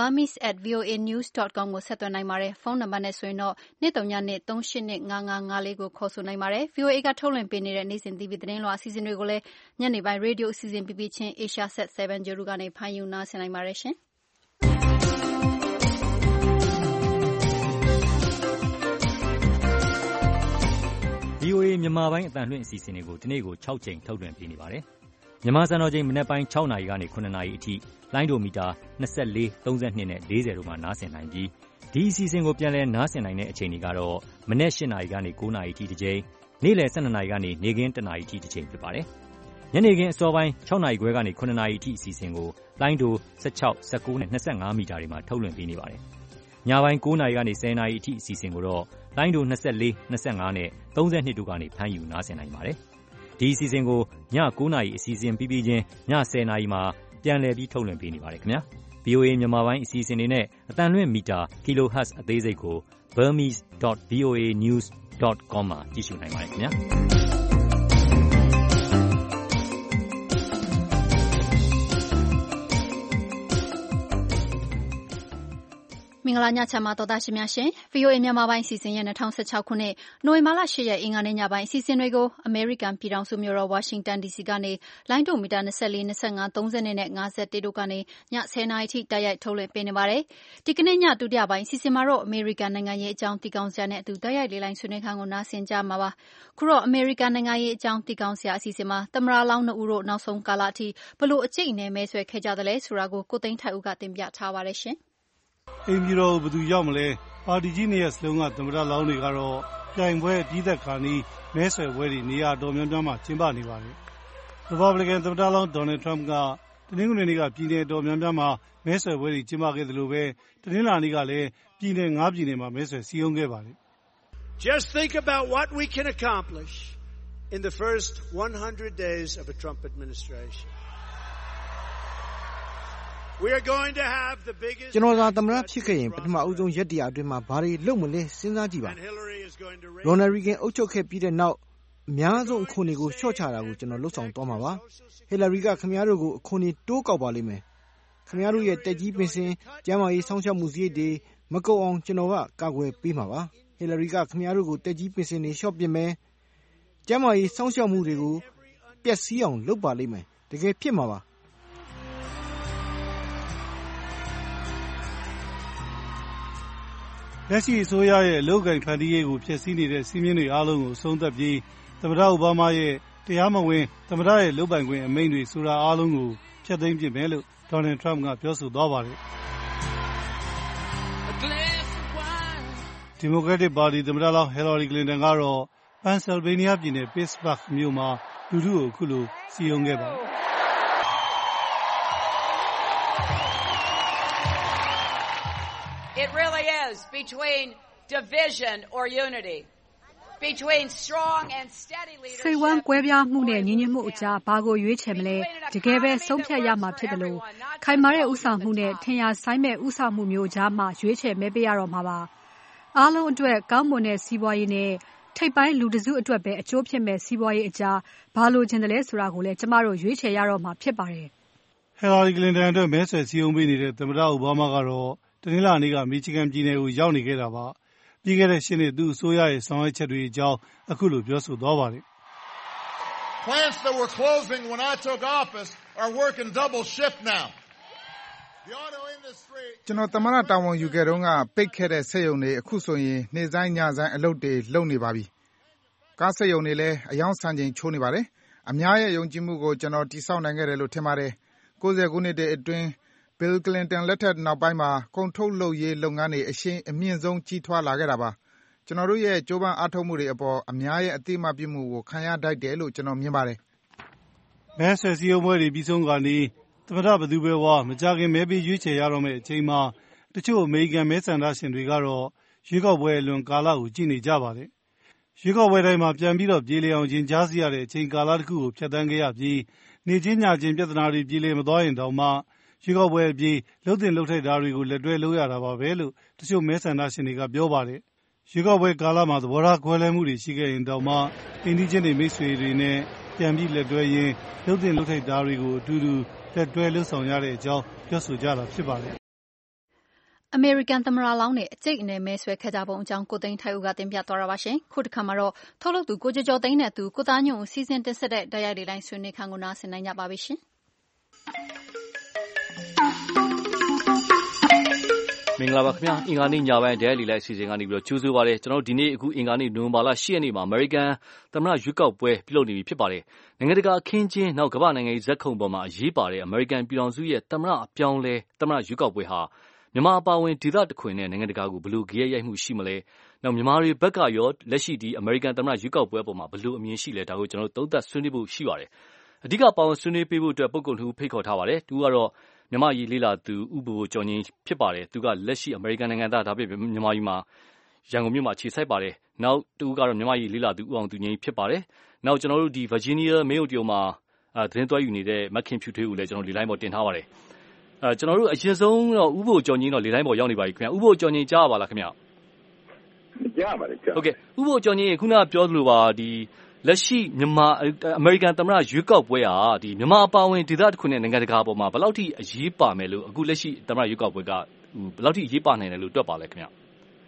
burmese@voanews.com ကိုဆက်သွယ်နိုင်ပါတယ်ဖုန်းနံပါတ်နဲ့ဆိုရင်တော့23385554ကိုခေါ်ဆိုနိုင်ပါတယ် VOA ကထုတ်လွှင့်ပေးနေတဲ့နေ့စဉ် TV သတင်းလွှာအစီအစဉ်တွေကိုလည်းညနေပိုင်းရေဒီယိုအစီအစဉ်ပြပြချင်း Asia Set 7 Jeru ကနေဖမ်းယူနားဆင်နိုင်ပါတယ်ရှင် VOA မြန်မာပိုင်းအသံလွှင့်အစီအစဉ်တွေကိုဒီနေ့ကို6ချိန်ထုတ်လွှင့်ပေးနေပါတယ်မြန်မာစံတော်ချိန်မနက်ပိုင်း6နာရီကနေ9နာရီအထိလိုင်းဒိုမီတာ24 32နဲ့40တို့မှာနားဆင်နိုင်ပြီးဒီအစီအစဉ်ကိုပြန်လည်နားဆင်နိုင်တဲ့အချိန်တွေကတော့မနက်8နာရီကနေ9နာရီအထိတစ်ချိန်နေ့လယ်12နာရီကနေနေ့ခင်း1နာရီအထိတစ်ချိန်ဖြစ်ပါတယ်ညနေခင်းအစောပိုင်း6နာရီခွဲကနေ9နာရီအထိအစီအစဉ်ကိုလိုင်းဒို16 19နဲ့25မီတာတွေမှာထုတ်လွှင့်ပေးနေပါတယ်ညပိုင်း9နာရီကနေ10နာရီအထိအစီအစဉ်ကိုတော့လိုင်းဒို24 25နဲ့32တို့ကနေဖမ်းယူနားဆင်နိုင်ပါတယ်ဒီအစီအစဉ်ကိုည9နာရီအစီအစဉ်ပြီးပြီးချင်းည10နာရီမှာတပြန်လည်ပြီးထုတ်လွှင့်ပေးနေပါတယ်ခင်ဗျာ VOA မြန်မာပိုင်းအစီအစဉ်တွေနဲ့အသံလွှင့်မီတာ kilohertz အသေးစိတ်ကို burmese.voanews.com မှာကြည့်ရှုနိုင်ပါတယ်ခင်ဗျာမင်္ဂလာညချမ်းပါတော်သားရှင်များရှင် VOA မြန်မာပိုင်းအစီအစဉ်ရဲ့2016ခုနှစ်နိုဝင်ဘာလ10ရက်အင်္ဂါနေ့ညပိုင်းအစီအစဉ်တွေကိုအမေရိကန်ပြည်ထောင်စုမြို့တော်ဝါရှင်တန် DC ကနေလိုင်းဒိုမီတာ24 25 30နဲ့51တို့ကနေည10:00နာရီထိတိုက်ရိုက်ထုတ်လွှင့်ပေးနေပါတယ်ဒီကနေ့ညဒုတိယပိုင်းအစီအစဉ်မှာတော့အမေရိကန်နိုင်ငံရေးအကြောင်းတည်ကောင်းစရာနဲ့အတူတိုက်ရိုက်လေးလိုင်းဆွေးနွေးခန်းကိုနားဆင်ကြမှာပါခုတော့အမေရိကန်နိုင်ငံရေးအကြောင်းတည်ကောင်းစရာအစီအစဉ်မှာသမ္မတလောင်း2ဦးတို့နောက်ဆုံးကာလအထိဘလို့အကျိတ်နဲ့မဲဆွဲခဲ့ကြတယ်လဲဆိုတာကိုကိုသိန်းထိုက်ဦးကတင်ပြထားပါတယ်ရှင်အိမ်ပြည်တော်ဘယ်သူရောက်မလဲပါတီကြီးနေရစလုံးကသမ္မတလောင်းတွေကတော့ပြိုင်ပွဲအပြီးသက်ခါနီးမဲဆွယ်ပွဲတွေနေရာတော်များများမှာကျင်းပနေပါတယ်။ Republican သမ္မတလောင်း Donald Trump ကတနင်္ဂနွေနေ့ကပြည်နယ်တော်များများမှာမဲဆွယ်ပွဲတွေကျင်းပခဲ့သလိုပဲတနင်္လာနေ့ကလည်းပြည်နယ်9ပြည်နယ်မှာမဲဆွယ်စည်းရုံးခဲ့ပါတယ်။ Just think about what we can accomplish in the first 100 days of a Trump administration. ကျွန်တော်သာသမ္မတဖြစ်ခဲ့ရင်ပထမအဦးဆုံးရက်တရားအတွင်းမှာဘာတွေလုပ်မလဲစဉ်းစားကြည့်ပါ။ Ronald Reagan အုပ်ချုပ်ခဲ့ပြီးတဲ့နောက်အများဆုံးအခွန်တွေကိုလျှော့ချတာကိုကျွန်တော်လှုပ်ဆောင်သွားမှာပါ။ Hillary ကခင်ဗျားတို့ကိုအခွန်တွေတိုးကောက်ပါလိမ့်မယ်။ခင်ဗျားတို့ရဲ့တက်ကြီးပင်စင်ကျန်းမာရေးဆောင်ရှောက်မှုစရိတ်တွေမကုန်အောင်ကျွန်တော်ကကာကွယ်ပေးမှာပါ။ Hillary ကခင်ဗျားတို့ကိုတက်ကြီးပင်စင်တွေလျှော့ပစ်မယ်။ကျန်းမာရေးဆောင်ရှောက်မှုတွေကိုပျက်စီးအောင်လုပ်ပါလိမ့်မယ်။တကယ်ဖြစ်မှာပါ။လက်ရှိအစိုးရရဲ့အလုပ်ကိုင်ဖန်တီးရေးကိုဖျက်ဆီးနေတဲ့စီးမြင်တွေအားလုံးကိုအဆုံးသတ်ပြီးသမ္မတအိုဘားမားရဲ့တရားမဝင်သမ္မတရဲ့လုပ်ပိုင်ခွင့်အမိန့်တွေဆိုတာအားလုံးကိုဖျက်သိမ်းပစ်မယ်လို့ Donald Trump ကပြောဆိုသွားပါတယ်။ Democratic Party သမ္မတလောင်း Hillary Clinton ကတော့ Pennsylvania ပြည်နယ် Pittsburgh မြို့မှာလူထုကိုအခုလိုစည်းရုံးခဲ့ပါတယ် It really is between division or unity, between strong and steady leadership. စိတ်ဝမ်းကွဲပြားမှုနဲ့ညီညွတ်မှုအကြားဘာကိုရွေးချယ်မလဲတကယ်ပဲဆုံးဖြတ်ရမှာဖြစ်တယ်လို့ခိုင်မာတဲ့ဥဆောင်မှုနဲ့ထင်ရှားဆိုင်မဲ့ဥဆောင်မှုမျိုးကြားမှာရွေးချယ်မဲပေးရတော့မှာပါအားလုံးအတွက်ကောင်းမွန်တဲ့စီးပွားရေးနဲ့ထိပ်ပိုင်းလူတစုအတွက်ပဲအကျိုးဖြစ်မဲ့စီးပွားရေးအကြားဘာလို့ကျင်တယ်လဲဆိုတာကိုလည်းကျမတို့ရွေးချယ်ရတော့မှာဖြစ်ပါတယ် Hillary Clinton အတွက်မဲဆွယ်စည်းရုံးပေးနေတဲ့သမ္မတအိုဘားမားကတော့တနင်္လာနေ့ကမီချီဂန်ပြည်နယ်ကိုရောက်နေခဲ့တာပါပြီးခဲ့တဲ့ရှင်းနေသူအစိုးရရဲ့ဆောင်ရွက်ချက်တွေအကြောင်းအခုလိုပြောဆိုသွားပါတယ် Plants that were closing when I took office are working double shift now. ကျွန်တော်သမ္မတတာဝန်ယူခဲ့တုန်းကပိတ်ခဲ့တဲ့စက်ရုံတွေအခုဆိုရင်နေ့ဆိုင်ညဆိုင်အလုပ်တွေလုပ်နေပါပြီကားစက်ရုံတွေလည်းအယောင်ဆန်ချိန်ချိုးနေပါတယ်အများရဲ့ယုံကြည်မှုကိုကျွန်တော်တည်ဆောက်နိုင်ခဲ့တယ်လို့ထင်ပါတယ်90ခုနှစ်တည်းအတွင်းBill Clinton လက်ထက်နောက်ပိုင်းမှာကုန်ထုတ်လုပ်ရေးလုပ်ငန်းတွေအရှိန်အမြင့်ဆုံးကြီးထွားလာခဲ့တာပါကျွန်တော်တို့ရဲ့ကြိုးပမ်းအားထုတ်မှုတွေအပေါ်အများရဲ့အသိအမှတ်ပြုမှုကိုခံရတတ်တယ်လို့ကျွန်တော်မြင်ပါတယ်မဲဆွယ်စည်းရုံးပွဲတွေပြီးဆုံးကနေသမ္မတဘသူပဲဝါမကြခင်မဲပေးရွေးချယ်ရတော့မယ့်အချိန်မှာတချို့အမေရိကန်မဲဆန္ဒရှင်တွေကတော့ရွေးကောက်ပွဲအလွန်ကာလကိုကြည့်နေကြပါတယ်ရွေးကောက်ပွဲတိုင်းမှာပြန်ပြီးတော့ပြေလည်အောင်ရင်ကြားစီရတဲ့အချိန်ကာလတစ်ခုကိုဖြတ်သန်းခဲ့ရပြီးနေချင်းညချင်းပြဿနာတွေပြေလည်မသွားရင်တောင်မှရွေးကောက်ပွဲအပြီးလှုပ်တင်လှုပ်ထိုက်တာတွေကိုလက်တွဲလုပ်ရတာပါပဲလို့တချို့မဲဆန္ဒရှင်တွေကပြောပါတယ်ရွေးကောက်ပွဲကာလမှာသဘောထားကွဲလွဲမှုတွေရှိခဲ့ရင်တောင်မှအင်ဒီဂျင်တွေမိတ်ဆွေတွေနဲ့ပြန်ပြီးလက်တွဲရင်းလှုပ်တင်လှုပ်ထိုက်တာတွေကိုအတူတူလက်တွဲလှုပ်ဆောင်ရတဲ့အကြောင်းပြောဆိုကြတာဖြစ်ပါတယ်အမေရိကန်သမ္မတလောင်းနဲ့အကျိတ်အနေမဲဆွဲခဲ့ကြပုံအကြောင်းကိုသိန်းထိုက်ဦးကတင်ပြသွားတာပါရှင်ခုတစ်ခါမှာတော့ထုတ်လုပ်သူကိုကျော်သိန်းနဲ့သူကိုသားညွန့်ဦးစီစဉ်တင်ဆက်တဲ့တရားတွေတိုင်းဆွေးနွေးခန်းကိုနားဆင်နိုင်ကြပါပြီရှင်မင်္ဂလာပါခင်ဗျာအင်္ဂါနေ့ညပိုင်းဒဲလီလိုက်အစီအစဉ်ကနေပြီးတော့ကြိုးဆိုပါရစေကျွန်တော်ဒီနေ့အခုအင်္ဂါနေ့နိုဝင်ဘာလ10ရက်နေ့မှာအမေရိကန်သမ္မတရွေးကောက်ပွဲပြုလုပ်နေပြီဖြစ်ပါတယ်နိုင်ငံတကာအခင်းကျင်းနောက်ကမ္ဘာနိုင်ငံရေးဇက်ခုံပေါ်မှာအရေးပါတဲ့အမေရိကန်ပြည်ထောင်စုရဲ့သမ္မတအပြောင်းလဲသမ္မတရွေးကောက်ပွဲဟာမြန်မာအပါအဝင်ဒေသတစ်ခွင်နဲ့နိုင်ငံတကာကိုဘယ်လိုကြေးရိုက်မှုရှိမလဲနောက်မြန်မာတွေဘက်ကရောလက်ရှိဒီအမေရိကန်သမ္မတရွေးကောက်ပွဲပေါ်မှာဘယ်လိုအမြင်ရှိလဲဒါကိုကျွန်တော်တို့သုံးသပ်ဆွေးနွေးဖို့ရှိပါတယ်အဓိကပါဝင်ဆွေးနွေးပေးဖို့အတွက်ပုဂ္ဂိုလ်2ဖိတ်ခေါ်ထားပါတယ်သူကတော့မြန်မာရေးလေးလာသူဥပ္ပကျော်ငင်းဖြစ်ပါတယ်သူကလက်ရှိအမေရိကန်နိုင်ငံသားဒါပေမဲ့မြန်မာပြည်မှာရန်ကုန်မြို့မှာခြေစိုက်ပါတယ်နောက်သူကတော့မြန်မာရေးလေးလာသူဦးအောင်သူငင်းဖြစ်ပါတယ်နောက်ကျွန်တော်တို့ဒီဗာဂျီးနီးယားမေယိုတရုံမှာသတင်းသွားယူနေတဲ့မခင်ဖြူထွေးကိုလည်းကျွန်တော်လေလိုင်းပေါ်တင်ထားပါတယ်ကျွန်တော်တို့အရင်ဆုံးတော့ဥပိုလ်ကျော်ငင်းတော့လေလိုင်းပေါ်ရောက်နေပါပြီခင်ဗျဥပိုလ်ကျော်ငင်းကြားပါလားခင်ဗျကြားပါတယ်ကြားဟုတ်ကဲ့ဥပိုလ်ကျော်ငင်းခုနပြောသလိုပါဒီလက်ရှိမြန်မာအမေရိကန်သမ္မတရွေးကောက်ပွဲဟာဒီမြန်မာအပါအဝင်ဒေသတစ်ခုနဲ့နိုင်ငံတကာပေါ်မှာဘယ်လောက်ထိအရေးပါမယ်လို့အခုလက်ရှိသမ္မတရွေးကောက်ပွဲကဘယ်လောက်ထိအရေးပါနိုင်တယ်လို့တွက်ပါလဲခင်ဗျ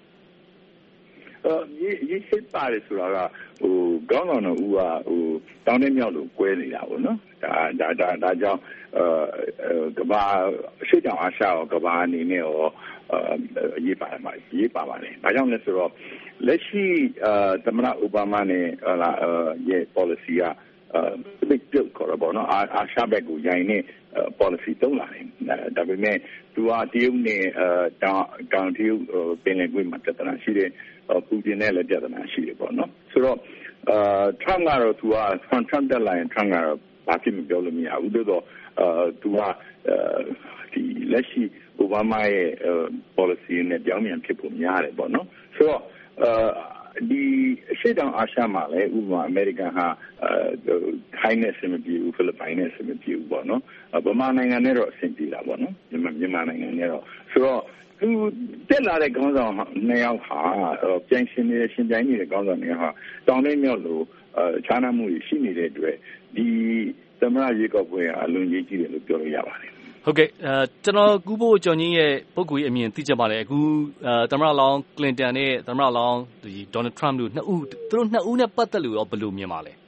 ရေးစိတ်ပါတယ်ဆိုတာကကောင်းကောင်းတော့ဦးကတောင်းတဲ့မြောက်လို့ကွဲနေတာပေါ့နော်ဒါကြောင့်ကဘာရှေ့တောင်အာရှရောကဘာအနေနဲ့ရောရေးပါပါတယ်ဒါကြောင့်လဲဆိုတော့လက်ရှိသမ္မတအိုဘားမားနဲ့ရဲ့ policy ကbig deal ခေါ်တော့ပေါ့နော်အာရှဘက်ကိုရိုင်းနေ policy သုံးလာတယ်ဒါပေမဲ့သူကတရုတ်နဲ့တောင်တရုတ်ပင်လယ်ကွေ့မှာပြဿနာရှိတယ်ပူတင်နဲ့လည်းပြဿနာရှိတယ်ပေါ့နော်ဆိုတော့Trump ကတော့သူက Trump တက်လာရင် Trump ကတော့ဘာဖြစ်မပြောလို့မရဘူးသို့တော့သူကဒီလက်ရှိအိုဘားမားရဲ့ policy နဲ့ပြောင်းပြန်ဖြစ်ဖို့များတယ်ပေါ့နော်ဆိုတော့ဒီအရှေ့တောင်အာရှမှာလည်းဥပမာအမေရိကန်ဟာခိုင်းနေစမပြေဘူးဖိလစ်ပိုင်နဲ့စမပြေဘူးပေါ့နော်ဗမာနိုင်ငံနဲ့တော့အဆင်ပြေတာပေါ့နော်မြန်မာနိုင်ငံနဲ့တော့ဆိုတော့သူတက်လာတဲ့ခေါင်းဆောင်နှစ်ယောက်ဟာပြန်ရှင်းနေတဲ့ခေါင်းဆောင်တွေဟာတောင်းတမြောက်လို့ခြားနားမှုရှိနေတဲ့အတွက်ဒီသမ္မတရွေးကောက်ပွဲအလွန်ကြီးကြီးတယ်လို့ပြောလို့ရပါတယ်ဟုတ်ကဲ့ကျွန်တော်ကူးဖို့ကျော်ကြီးရဲ့ပုဂ္ဂိုလ်ရေးအမြင်သိချင်ပါတယ်အခုသမ္မတလောင်းကလင်တန်နဲ့သမ္မတလောင်းဒီဒေါ်နယ်ထရမ့်တို့သူတို့နှစ်ဦးနဲ့ပတ်သက်လို့ရောဘယ်လိုမြင်ပါလဲ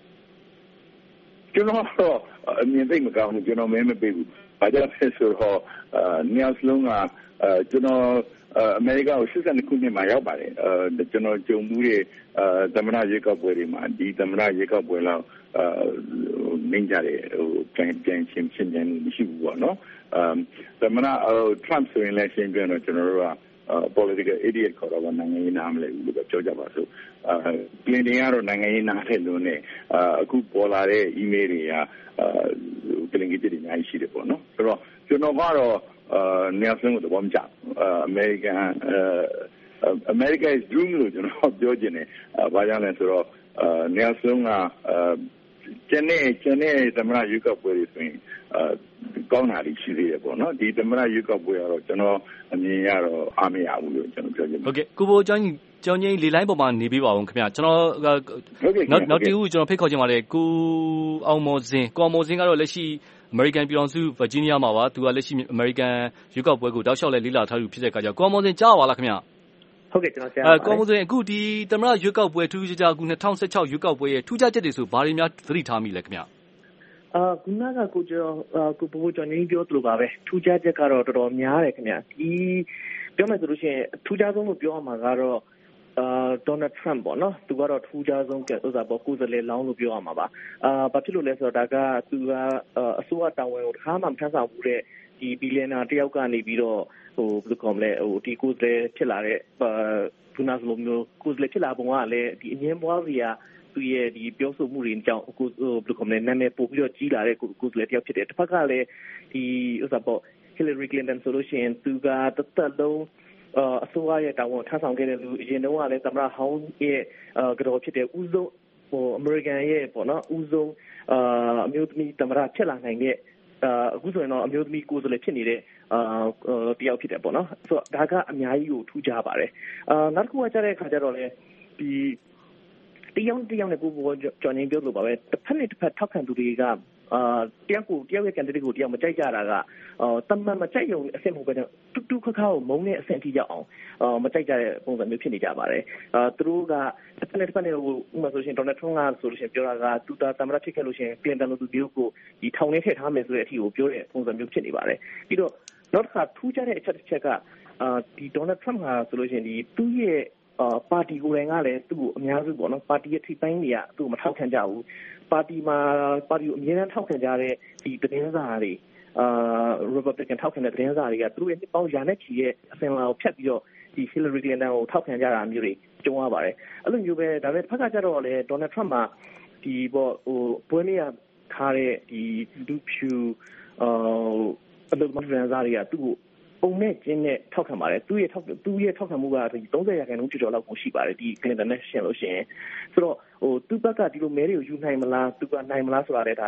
ကျွန်တော်တော့အမြင်သိမကောင်းဘူးကျွန်တော်မဲမပေးဘူးဘာကြောင့်လဲဆိုတော့နှစ်ယောက်လုံးကကျွန်တော်အမေရိကန်ကို82ခုနှစ်မှာရောက်ပါတယ်ကျွန်တော်ကြုံမှုတွေသမ္မတရွေးကောက်ပွဲတွေမှာဒီသမ္မတရွေးကောက်ပွဲလောက်နင်းကြတယ်ပြန်ရှင်းပြန်မရှိဘူးပေါ့နော်သမ္မတTrump ဆိုရင်လည်းရှင်းပြတော့ကျွန်တော်တို့ကpolitical idiot ခေါ်တော့နိုင်ငံရေးနားမလဲဘူးလို့ပြောကြပါစို့Clinton ကတော့နိုင်ငံရေးနားတဲ့လို့နဲ့အခုပေါ်လာတဲ့ email တွေကClinton တွေအများကြီးရှိတယ်ပေါ့နော်ဆိုတော့ကျွန်တော်ကတော့နေရာဆုံးတော့မကြAmerica is dream လို့ကျွန်တော်ပြောချင်တယ်ဘာကြောင့်လဲဆိုတော့နေရာဆုံးကကျန်တဲ့သမ္မတရွေးကောက်ပွဲတွေဆိုရင်ကောင်းတာရှိသေးတယ်ပေါ့နော်ဒီသမ္မတရွေးကောက်ပွဲကတော့ကျွန်တော်အမြင်ရတော့အားမရဘူးလို့ကျွန်တော်ပြောချင်တယ်ဟုတ်ကဲ့ကိုဘိုကျောင်းကြီးလေလိုင်းပေါ်မှာနေပေးပါဦးခင်ဗျကျွန်တော်နောက်တူကျွန်တော်ဖိတ်ခေါ်ချင်ပါတယ်ကိုအောင်မော်စင်ကတော့လက်ရှိအမေရိကန်ပြည်ထောင်စုဗာဂျီးနီးယားမှာပါသူကလက်ရှိအမေရိကန်ရွေးကောက်ပွဲကိုတောက်လျှောက်လဲလေ့လာထားသူဖြစ်တဲ့အခါကျကိုအောင်မော်စင်ကြားပါလားခင်ဗျဟုတ်ကဲ့ကျွန်တော်ကြားပါတယ်ကိုအောင်မော်စင်အခုဒီသမ္မတရွေးကောက်ပွဲထူးခြားခြားအခု2016ရွေးကောက်ပွဲရဲ့ထူးခြားချက်တွေဆိုဘာတွေများသတိထားမိလဲခင်ဗျခုနကကိုဘိုးကျော်နေပြောသလိုပါပဲထူးခြားချက်ကတော့တော်တော်များတယ်ခင်ဗျဒီပြောမယ်ဆိုလို့ရှိရင်ထူးခြားဆုံးလို့ပြောရမှာကတော့ဒေါ်နယ်ထရမ့်ပေါ့နော်သူကတော့ထူးခြားဆုံးဥစ္စာပေါ့ကိုယ်စားလှယ်လောင်းလို့ပြောရမှာပါဘာဖြစ်လို့လဲဆိုတော့ဒါကသူကအစိုးရတာဝန်ကိုတစ်ခါမှမထမ်းဆောင်ဘူးတဲ့ဒီဘီလီယံနာတယောက်ကနေပြီးတော့ဘယ်လိုခေါ်မလဲဒီကိုယ်စားလှယ်ဖြစ်လာတဲ့ခုနကလိုမျိုးကိုယ်စားလှယ်ဖြစ်လာပုံကလည်းဒီအငင်းပွားစီကသူရဲ့ဒီပြောဆိုမှုတွေကြောင့်ကိုဘယ်လိုခေါ်မလဲနာမည်ပို့ပြီးတော့ကြီးလာတဲ့ကိုယ်စားလှယ်တယောက်ဖြစ်တယ်တစ်ဖက်ကလည်းဒီဥစ္စာပေါ့ Hillary Clinton ဆိုလို့ရှိရင်သူကတစ်လုံးအစိုးရရဲ့တာဝန်ထမ်းဆောင်ခဲ့တဲ့လူအရင်တုန်းကလည်းသမ္မတဟောင်းရဲ့ကြော်ဖြစ်တဲ့ဦးဆုံးအမေရိကန်ရဲ့ပေါ့နော်ဦးဆုံးအမျိုးသမီးသမ္မတဖြစ်လာနိုင်တဲ့အခုဆိုရင်တော့အမျိုးသမီးကိုယ်စားလှယ်ဖြစ်နေတဲ့တယောက်ဖြစ်တယ်ပေါ့နော်ဆိုတော့ဒါကအများကြီးကိုထူးခြားပါတယ်နောက်တစ်ခုကကြားတဲ့အခါကျတော့လေဒီတယောက်နဲ့ကိုကျော်နေပြောလို့ပါပဲတစ်ဖက်နဲ့တစ်ဖက်ထောက်ခံသူတွေကတယောက်ရဲ့ candidate ကိုတယောက်မကြိုက်ကြတာကတမန်မကြိုက်ရုံအဆင့်မဟုတ်ဘဲတူခါခါကိုမုန်းတဲ့အဆင့်ထိရောက်အောင်မကြိုက်ကြတဲ့ပုံစံမျိုးဖြစ်နေကြပါတယ်သူတို့ကတစ်ဖက်နဲ့ဥပမာဆိုရှင်ဒေါ်နယ်ထရမ့်ကဆိုလို့ရှင်ပြောတာကသူသမ္မတဖြစ်ခဲ့လို့ရှင်ကလင်တန်လိုသူမျိုးကိုဒီထောင်ထဲထည့်ထားမယ်ဆိုတဲ့အထိကိုပြောတဲ့ပုံစံမျိုးဖြစ်နေပါတယ်ပြီးတော့နောက်တစ်ခါထူးခြားတဲ့အချက်တစ်ချက်ကဒီဒေါ်နယ်ထရမ့်ကဆိုလို့ရှင်ဒီသူ့ရဲ့ပါတီကိုယ်တိုင်ကလည်းသူ့ကိုအများစုပေါ့နော်ပါတီရဲ့ထိပ်ပိုင်းတွေကသူ့ကိုမထောက်ခံကြဘူးပါတီကိုအမြဲတမ်းထောက်ခံကြတဲ့ဒီသတင်းစာတွေRepublican ထောက်ခံတဲ့သတင်းစာတွေကသူတို့ရဲ့နှစ်ပေါင်းရာနဲ့ချီရဲ့အစဉ်အလာကိုဖျက်ပြီးတော့ဒီ Hillary Clinton ကိုထောက်ခံကြတာမျိုးတွေကြုံရပါတယ်အဲ့လိုမျိုးပဲဒါပေမဲ့ဖက်ကကြတော့လေဒေါ်နယ်ထရမ့်မှာဒီပေါ့ပွဲနေရထားတဲ့ဒီလူဖြူအလုပ်သမားသတင်းစာတွေကသူ့ကိုပုံနဲ့ကျင်းနဲ့ထောက်ခံပါတယ်သူရဲ့ထောက်ခံမှုက30%ကျော်လောက်ကိုရှိပါတယ်ဒီ Clinton နဲ့ရှင်းလို့ရှိရင်ဆိုတော့သူ့ဘက်ကဒီလိုမဲတွေကိုယူနိုင်မလားသူကနိုင်မလားဆိုတာလည်းဒါ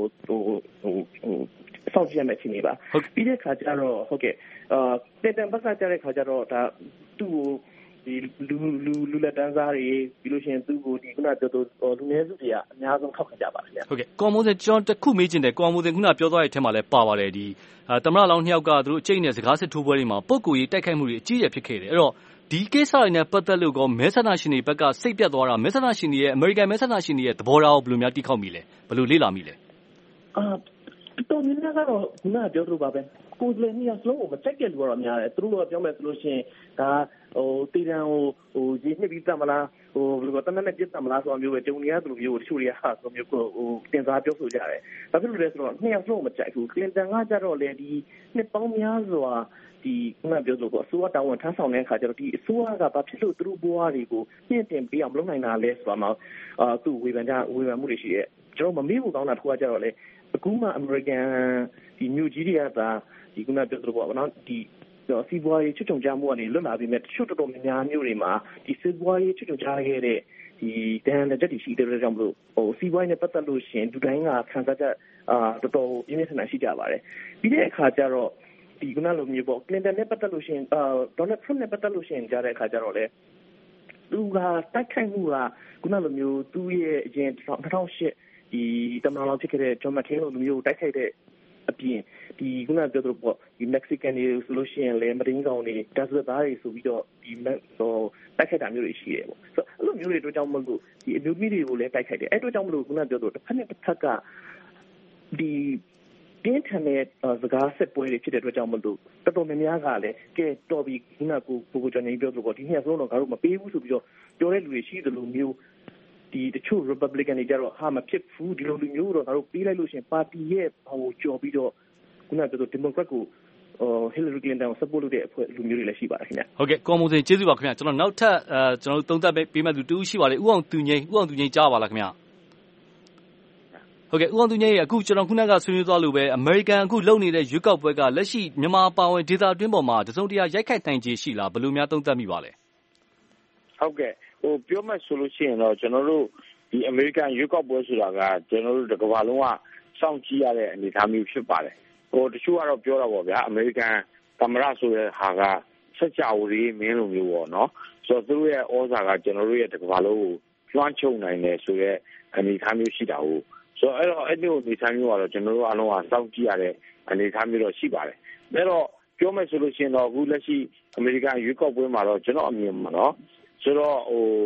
စောင့်ကြည့်ရမယ့်အခြေအနေပါပြီးတဲ့ခါကျတော့ဟုတ်ကဲ့Clinton ဘက်ကကြတဲ့ခါကျတော့ဒါသူ့ကိုဒီလူလက်တန်းစားတွေပြီးလို့ရှိရင်သူ့ကိုဒီခုနပြောသူလူနည်းစုတွေကအများဆုံးထောက်ခံကြပါခင်ဗျာဟုတ်ကဲ့ကွန်မိုစင်ကျွန်တော်တခုမေးချင်တယ်ကွန်မိုစင်ခုနပြောသွားတဲ့အထက်မှာလည်းပါပါတယ်ဒီသမ္မတလောင်းနှစ်ယောက်ကသူတို့အကျိတ်နဲ့စကားစစ်ထိုးပွဲတွေမှာပုဂ္ဂိုလ်ရေးတိုက်ခိုက်မှုတွေအကြီးအကျယ်ဖြစ်ခဲ့တယ်အဲ့တော့ဒီကိစ္စတွေနဲ့ပတ်သက်လို့ကောမဲဆန္ဒရှင်တွေဘက်ကစိတ်ပြတ်သွားတာမဲဆန္ဒရှင်တွေရဲ့ American မဲဆန္ဒရှင်တွေရဲ့သဘောထားကိုဘယ်လိုများတိခောက်မိလဲဘယ်လိုလေ့လာမိလဲတော်များများကတော့ခုနပြောသလိုပါပဲကိုယ်လည်းနှစ်ယောက်လုံးကိုမကြိုက်တဲ့လူကတော့များတယ်သူတို့ကပြောမယ်ဆိုလို့ရှိရင်ဒါတီရန်ရေနှစ်ပြီးတတ်မလားဘယ်လိုတနက်နဲ့ပြတ်တတ်မလားဆိုတာမျိုးပဲကြုံနေရသလိုမျိုးတချို့တွေကဆိုမျိုးတင်စားပြောဆိုကြတယ်ဘာဖြစ်လို့လဲဆိုတော့နှစ်ယောက်လုံးကိုမကြိုက်ဘူးကလင်တန်ကကြတော့လေဒီနှစ်ပေါင်းများစွာဒီခုနပြောလို့အစိုးရတာဝန်ထမ်းဆောင်တဲ့အခါကျတော့ဒီအစိုးရကဘာဖြစ်လို့သူတို့ဘဝတွေကိုမြင့်တင်ပေးအောင်လုပ်နိုင်တာလဲဆိုတာမှာသူ့ဝေဖန်မှုတွေရှိရဲ့ကျွန်တော်မမေ့ဘူးကောင်းတာတစ်ခုကကြတော့လေအခုမှ American ဒီမြို့ကြီးတွေကသာဒီခုနပြောသလိုပေါ့နော်ဒီစီးပွားရေးချွတ်ချုံကြမှုကနေလွတ်လာပြီးမဲ့တချို့တော်တော်များမြို့တွေမှာဒီစီးပွားရေးချွတ်ချုံကြခဲ့တဲ့ဒီတန်တဲ့တက်ရှိတဲ့ကြောင့်မလို့စီးပွားရေးနဲ့ပတ်သက်လို့ရှင်လူတိုင်းကခံစားချက်တော်တော်ပြင်းပြထန်ထန်ရှိကြပါတယ်ပြီးတဲ့အခါကျတော့ဒီခုနလိုမျိုးပေါ့ Clinton နဲ့ပတ်သက်လို့ရှင်Donald Trump နဲ့ပတ်သက်လို့ရှင်ကြားတဲ့အခါကျတော့လေသူကတိုက်ခိုက်မှုကခုနလိုမျိုးသူ့ရဲ့အရင်2008ဒီတမန်တော်ဖြစ်ခဲ့တဲ့ John McCain လိုမျိုးတိုက်ခိုက်တဲ့အပြင်ဒီခုနပြောသလိုပေါ့ဒီ Mexican တွေဆိုလို့ရှိရင်လည်းမရင်းကောင်တွေဒါဆိုသားတွေဆိုပြီးတော့ဒီတိုက်ခိုက်တာမျိုးတွေရှိတယ်ပေါ့ဆိုတော့အဲ့လိုမျိုးတွေတို့ကြောင့်မလို့ဒီအမျိုးသမီးတွေကိုလည်းတိုက်ခိုက်တယ်အဲ့တို့ကြောင့်မလို့ခုနပြောသလိုတစ်ဖက်နဲ့တစ်ဖက်ကဒီပြင်းထန်တဲ့စကားဆက်ပွဲတွေဖြစ်တဲ့အတွက်ကြောင့်မလို့တော်တော်များများကလည်းကဲတော်ပြီခုနကိုကျွန်တော်ပြောသလိုပေါ့ဒီနှစ်ဆုံးတော့ငါတို့မပေးဘူးဆိုပြီးတော့ပြောတဲ့လူတွေရှိသလိုမျိုးဒီတချို့ Republican တွေကြတော့ဟာမဖြစ်ဘူးဒီလိုလူမျိုးတော့ငါတို့ပေးလိုက်လို့ရှင်ပါတီရဲ့ဟိုကြော်ပြီးတော့ခုနကပြော Democrat ကိုHillary Clinton ကို support လုပ်တဲ့အဖွဲ့လူမျိုးတွေလည်းရှိပါတယ်ခင်ဗျဟုတ်ကဲ့ကွန်မိုစင်ကျေးဇူးပါခင်ဗျကျွန်တော်နောက်ထပ်ကျွန်တော်သုံးသပ်ပေးမှသူတူရှိပါလေဥအောင်သူငိမ့်ကြားပါလားခင်ဗျဟုတ်ကဲ့ဥအောင်သူငိမ့်ရဲ့အခုကျွန်တော်ခုနကဆွေးနွေးသွားလို့ပဲ American အခုလုပ်နေတဲ့ရွေးကောက်ပွဲကလက်ရှိမြန်မာပါဝင်ဒေသအတွင်းပေါ်မှာတစုံတရာရိုက်ခတ်နိုင်ခြေရှိလားဘယ်လိုများသုံးသပ်မိပါလဲဟုတ်ကဲ့ပြောမှဆိုလို့ရှိရင်တော့ကျွန်တော်တို့ဒီ American ရွေးကောက်ပွဲဆိုတာကကျွန်တော်တို့တစ်ကမ္ဘာလုံးကစောင့်ကြည့်ရတဲ့အနေအထားမျိုးဖြစ်ပါတယ်တချို့ကတော့ပြောတာပေါ့ဗျာ American သမ္မတဆိုတဲ့ဟာကစက်ကြဝဠာမင်းလိုမျိုးပေါ့နော်ဆိုတော့သူတို့ရဲ့ဩဇာကကျွန်တော်တို့ရဲ့တစ်ကမ္ဘာလုံးကိုလွှမ်းခြုံနိုင်တယ်ဆိုတဲ့အနေအထားမျိုးရှိတာဟုတ်ဆိုတော့အဲ့ဒီအနေအထားမျိုးကတော့ကျွန်တော်တို့အားလုံးကစောင့်ကြည့်ရတဲ့အနေအထားမျိုးတော့ရှိပါတယ်ဒါတော့ပြောမယ်ဆိုလို့ရှိရင်တော့အခုလက်ရှိ American ရွေးကောက်ပွဲမှာတော့ကျွန်တော်အမြင်မှာနော်ဆိုတော့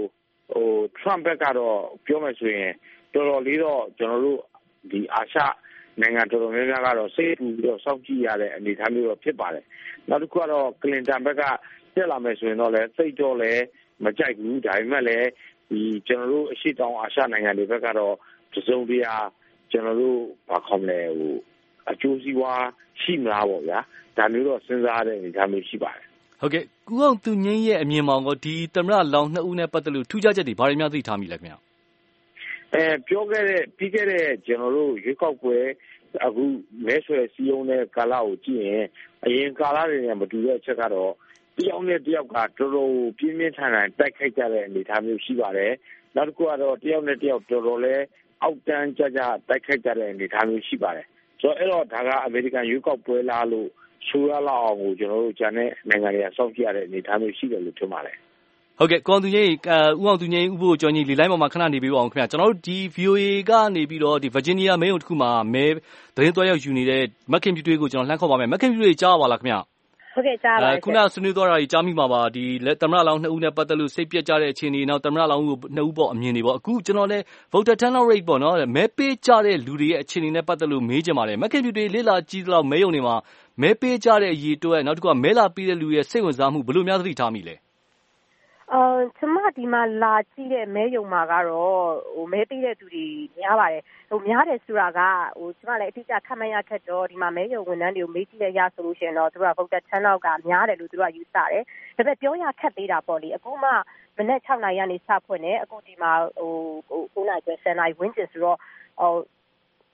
Trump ဘက်ကတော့ပြောမယ်ဆိုရင်တော်တော်လေးတော့ကျွန်တော်တို့ဒီအာရှနိုင်ငံတော်တော်များများကတော့စိတ်ပူပြီးတော့စောင့်ကြည့်ရတဲ့အနေအထားမျိုးတော့ဖြစ်ပါတယ်နောက်တစ်ခုကတော့ Clinton ဘက်ကတက်လာမယ်ဆိုရင်တော့လည်းစိတ်တော့လည်းမကြိုက်ဘူးဒါပေမဲ့လည်းဒီကျွန်တော်တို့အရှိတောင်အာရှနိုင်ငံတွေဘက်ကတော့စုံတရားကျွန်တော်တို့ဘာခေါ်မလဲအကျိုးစီးပွားရှိမလားပေါ့ဗျာဒါမျိုးတော့စဉ်းစားရတဲ့အနေအထားမျိုးရှိပါတယ်ဟုတ်ကဲ့ကူအောင်သူငင်းရဲ့အမြင်မှာကောဒီသမ္မတလောင်းနှစ်ဦးနဲ့ပတ်သက်လို့ထူးခြားချက်တွေဘာတွေများသိထားမိလဲခင်ဗျပြောခဲ့တဲ့ပြီးခဲ့တဲ့ကျွန်တော်တို့ရွေးကောက်ပွဲအခုမဲဆွယ်စည်းရုံးတဲ့ကာလကိုကြည့်ရင်အရင်ကာလတွေနဲ့မတူတဲ့အချက်ကတော့တယောက်နဲ့တယောက်ကတော်တော်ပြင်းပြင်းထန်ထန်တိုက်ခိုက်ကြတဲ့အနေအထားမျိုးရှိပါတယ်နောက်တစ်ခုကတော့တယောက်နဲ့တယောက်တော်တော်လေးအောက်တန်းကြကြတိုက်ခိုက်ကြတဲ့အနေအထားမျိုးရှိပါတယ်ဆိုတော့အဲ့တော့ဒါကအမေရိကန်ရွေးကောက်ပွဲလားလို့ဆိုရလောက်အောင်ကိုကျွန်တော်တို့ဂျန်တဲ့နိုင်ငံတွေကစောင့်ကြည့်ရတဲ့အနေအထားမျိုးရှိတယ်လို့ထင်ပါတယ်ဟုတ်ကဲ့ကောင်သူငိမ့်ဦးအောင်သူငိမ့်ဦးဖို့ကြော်ညီလီလိုက်ပေါ်မှာခဏနေပြီးအောင်ခင်ဗျာကျွန်တော်တို့ဒီ VOA ကနေပြီးတော့ဒီ Virginia မဲရုံတစ်ခုမှာမဲသတင်းတွဲရောက်ယူနေတဲ့မက်ခင်ပြူတွေကိုကျွန်တော်လှမ်းခေါ်ပါမယ်မက်ခင်ပြူတွေကြားပါလားခင်ဗျာဟုတ်ကဲ့ကြားပါခုနဆွေးနွေးသွားတာကြီးကြားမိမှာပါဒီသမ္မတလောင်းနှစ်ဦးနဲ့ပတ်သက်လို့စိတ်ပြတ်ကြတဲ့အခြေအနေနောက်သမ္မတလောင်းကိုနှစ်ဦးပေါ့အမြင်တွေပေါ့အခုကျွန်တော်လည်း voter turnout rate ပေါ့နော်မဲပေးကြတဲ့လူတွေရဲ့အခြေအနေနဲ့ပတ်သက်လို့မေးချင်ပါတယ်မက်ခင်ပြူတွေလေ့လာကြည့်သလောက်မဲရုံတွေမှာမဲပေးကြတဲ့အရေးအတွက်နောက်တစ်ခုကမဲလာပေးတဲ့လူရဲ့စိတ်ဝင်စားမှုဘယ်လိုများသတိထားမိလဲကျမဒီမှာလာကြည့်တဲ့မဲယုံမှာကတော့မဲပေးတဲ့သူတွေများပါတယ်များတယ်ဆိုတာကကျမလည်းအတိအကျခန့်မှန်းရခက်တော့ဒီမှာမဲယုံဝန်ထမ်းတွေကိုမေးကြည့်ရဆိုလို့ရှိရင်တော့သူတို့က voter turnout ကများတယ်လို့သူတို့ကယူဆတယ်ဒါပေမဲ့ပြောရခက်သေးတာပေါ့လေအခုမှမနက်6နာရီကနေစဖွင့်တယ်အခုဒီမှာ9နာရီ10နာရီဝန်းကျင်ဆိုတော့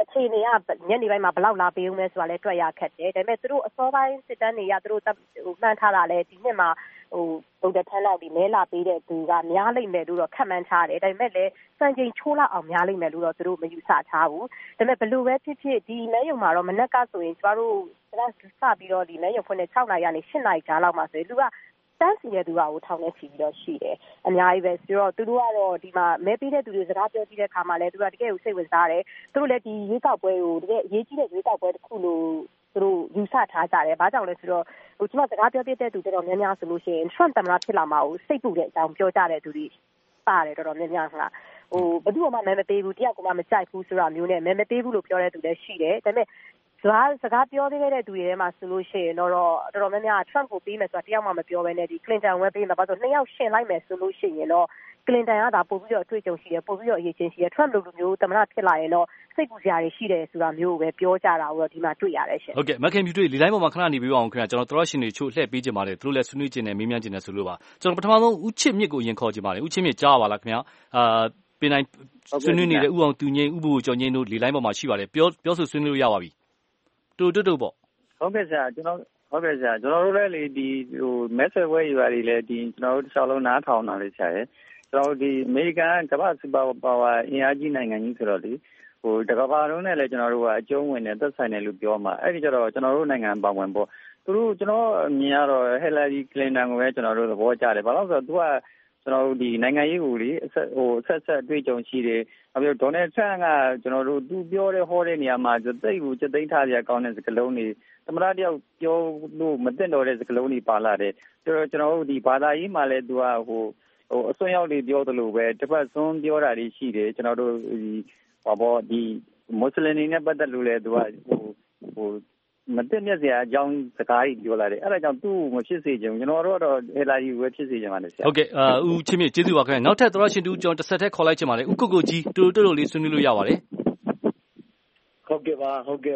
အခြေအနေကညနေပိုင်းမှာဘယ်လောက်လာပေးဦးမလဲဆိုတာလည်းတွက်ရခက်တယ်ဒါပေမဲ့သူတို့အစောပိုင်းစစ်တမ်းတွေကသူတို့မှန်းထားတာလဲဒီနှစ်မှာဗုဒ္ဓထန်းလောက်ဒီမဲလာပေးတဲ့သူကများလိမ့်မယ်လို့တော့ခန့်မှန်းထားတယ်ဒါပေမဲ့လည်းစံချိန်ချိုးလောက်အောင်များလိမ့်မယ်လို့တော့သူတို့မယူဆထားဘူးဒါပေမဲ့ဘယ်လိုပဲဖြစ်ဖြစ်ဒီမဲရုံမှာတော့မနက်ကဆိုရင်ကျမတို့စပြီးတော့ဒီမဲရုံဖွင့်တဲ့6နာရီကနေ8နာရီကြားလောက်မှာဆိုရင်လူကတန်းစီတဲ့သူကထောင်နဲ့ချီပြီးတော့ရှိတယ်အများကြီးပဲဆိုတော့သူတို့ကတော့ဒီမှာမဲပေးတဲ့သူတွေစကားပြောကြည့်တဲ့အခါမှာလည်းသူကတကယ်ကိုစိတ်ဝင်စားတယ်သူတို့လည်းဒီရွေးကောက်ပွဲကိုတကယ်အရေးကြီးတဲ့ရွေးကောက်ပွဲတစ်ခုလို့သူတို့ယူဆထားကြတယ်ဘာကြောင့်လဲဆိုတော့ကျွန်မစကားပြောပြတဲ့သူတော်တော်များများဆိုလို့ရှိရင် Trump သမ္မတဖြစ်လာမှာကိုစိတ်ပူတဲ့အကြောင်းပြောကြတဲ့သူတွေပါတယ်တော်တော်များများကဘယ်သူမှမဲမပေးဘူးတယောက်ကမှမကြိုက်ဘူးဆိုတာမျိုးနဲ့မဲမပေးဘူးလို့ပြောတဲ့သူလည်းရှိတယ်ဒါပေမဲ့စကားပြောသေးတဲ့သူတွေထဲမှာဆိုလို့ရှိရင်တော့တော်တော်များများ Trump ကိုပေးမယ်ဆိုတာတယောက်မှမပြောဘဲနဲ့ဒီ Clinton ဝဲပေးမှာဘာလို့နှစ်ယောက်ရှင်လိုက်မယ်ဆိုလို့ရှိရင်တော့ Clinton ကဒါပို့ပြီးတော့အတွေ့အကြုံရှိတယ်ပို့ပြီးတော့အရေးချင်းရှိတယ် Trump လိုလူမျိုးသမ္မတဖြစ်လာရင်တော့စိတ်ပူစရာတွေရှိတယ်ဆိုတာမျိုးကိုပဲပြောကြတာကိုတော့ဒီမှာတွေ့ရတယ်ရှင်ဟုတ်ကဲ့မခင်ဖြူတွေလေလိုင်းပေါ်မှာခဏနေပြီးအောင်ခင်ဗျာကျွန်တော်တို့ရှင်တွေချို့လှည့်ပေးကြပါတယ်သူတို့လည်းဆွေးနွေးကြတယ်မေးမြန်းကြတယ်ဆိုလို့ပါကျွန်တော်ပထမဆုံးဦးချစ်မြစ်ကိုရင်ခေါ်ကြပါတယ်ဦးချစ်မြစ်ကြားပါလားခင်ဗျာပင်တိုင်းဆွေးနွေးနေတဲ့ဥအောင်သူငိမ့်ဥပူကျော်ငိမ့်တို့လေလိုင်းပေါ်မှာရှိပါတယ်ပြောဆိုဆွေးနွေးလို့ရပါပြီတူပေါ့ဟုတ်ကဲ့ဆရာကျွန်တော်တို့လည်းလေဒီမဲဆွယ်ပွဲယူရတယ်လေဒီကျွန်တော်တို့တစ်ခြားလုံးနားထောင်တာလေဆရာရဲ့ကျွန်တော်တို့ဒီအမေရိကန်ကမ္ဘာ့စူပါပါဝါအင်အားကြီးနိုင်ငံကြီးဆိုတော့လေတကမ္ဘာလုံးနဲ့လည်းကျွန်တော်တို့ကအကျုံးဝင်တဲ့သက်ဆိုင်တယ်လို့ပြောမှာအဲ့ဒီကျတော့ကျွန်တော်တို့နိုင်ငံပါဝင်ပေါ့သူတို့ကျွန်တော်အမြင်ကတော့ဟီလာရီကလင်တန်ကိုပဲကျွန်တော်တို့သဘောကျတယ်ဘာလို့ဆိုတော့သူကကျွန်တော်တို့ဒီနိုင်ငံရေးကိုလေဆက်တွေ့ကြုံရှိတယ်။နောက်ပြီးဒေါ်နယ်ထရန့်ကကျွန်တော်တို့သူပြောတဲ့ဟောတဲ့နေရာမှာသိကိုစက်သိမ်းထားရကောင်းတဲ့စကားလုံးတွေသမ္မတတယောက်ပြောလို့မသိတော့တဲ့စကားလုံးတွေပါလာတယ်။ကျွန်တော်တို့ဒီဘာသာရေးမှာလည်းသူကအစွန်းရောက်တွေပြောသလိုပဲတစ်ပတ်စွန်းပြောတာတွေရှိတယ်ကျွန်တော်တို့ဒီမွတ်စလင်တွေနဲ့ပတ်သက်လို့လည်းသူကမသိမြတ်စရာအကြောင်းစကားကြီးပြောလာတယ်အဲ့ဒါကြောင့်သူ့မဖြစ်စေချင်ဘူးကျွန်တော်တို့ကတော့ဟီလာရီပဲဖြစ်စေချင်ပါတယ်ဆရာဟုတ်ကဲ့ဦးချင်းမြင့်ကျေးဇူးပါခင်ဗျနောက်ထပ်သောရရှင်တူကျွန်တော်တစ်ဆက်တည်းခေါ်လိုက်ချင်ပါတယ်ဦးကိုကိုကြီးတူလေးဆွေးနွေးလို့ရပါတယ်ဟုတ်ကဲ့ပါ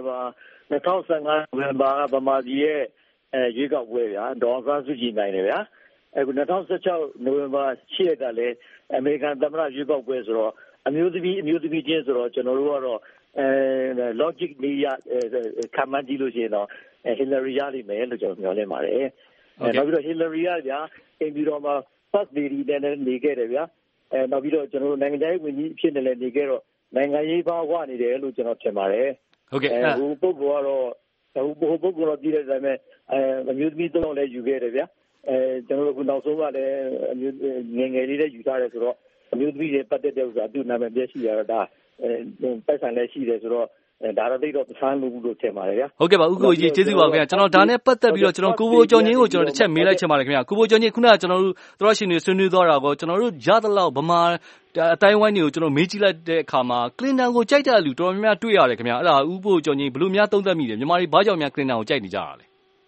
2015နိုဝင်ဘာဗမာပြည်ရဲ့ရွေးကောက်ပွဲဗျာဒေါ်အောင်ဆန်းစုကြည်နိုင်တယ်ဗျာအခု2016နိုဝင်ဘာ10ရက်ကလည်းအမေရိကန်သမ္မတရွေးကောက်ပွဲဆိုတော့အမျိုးသမီးချင်းဆိုတော့ကျွန်တော်တို့ကတော့logic လေးရခံမှန်းကြည့်လို့ရှိရင်တော့ဟီလာရီရလိမ့်မယ်လို့ကျွန်တော်မျှော်လင့်ပါတယ်နောက်ပြီးတော့ဟီလာရီကဗျာအင်ပြီးတော့မှ first lady နဲ့နေခဲ့တယ်ဗျာနောက်ပြီးတော့ကျွန်တော်တို့နိုင်ငံရေးဝန်ကြီးအဖြစ်နဲ့လည်းနေခဲ့တော့နိုင်ငံရေးဘာဝနေတယ်လို့ကျွန်တော်ထင်ပါတယ်ဟုတ်ကဲ့ဟိုပုဂ္ဂိုလ်ကတော့ပြည်တဲ့အတိုင်းပဲအမျိုးသမီးသုံးလည်းယူခဲ့တယ်ဗျာကျွန်တော်တို့ကနောက်ဆုံးကလည်းအမျိုးငယ်လေးလည်းယူထားတယ်ဆိုတော့အမျိုးသမီးတွေပတ်သက်တဲ့ဥစ္စာသူ့နာမည်ပြရှိရတော့ဒါပတ်စံလည်းရှိတယ်ဆိုတော့ဒါတော့သိတော့ပစမ်းလို့ထင်ပါတယ်ဗျာဟုတ်ကဲ့ပါဦးကိုကြီးကျေးဇူးပါခင်ဗျာကျွန်တော်ဒါနဲ့ပတ်သက်ပြီးတော့ကျွန်တော်ကိုဘိုကျော်ငင်းကိုကျွန်တော်တစ်ချက်မေးလိုက်ချင်ပါတယ်ခင်ဗျာကိုဘိုကျော်ငင်းခုနကကျွန်တော်တို့သောရရှင်တွေဆွေးနွေးသွားတာကိုကျွန်တော်တို့ရသလောက်ဗမာအတိုင်းဝိုင်းတွေကိုကျွန်တော်မေးကြည့်လိုက်တဲ့အခါမှာကလင်တန်ကိုကြိုက်တဲ့လူတော်တော်များများတွေ့ရတယ်ခင်ဗျာအဲ့ဒါဦးဘိုကျော်ငင်းဘယ်လိုများသုံးသပ်မိလဲမြန်မာတွေဘာကြောင့်များကလင်တန်ကိုကြိုက်နေကြတာလဲ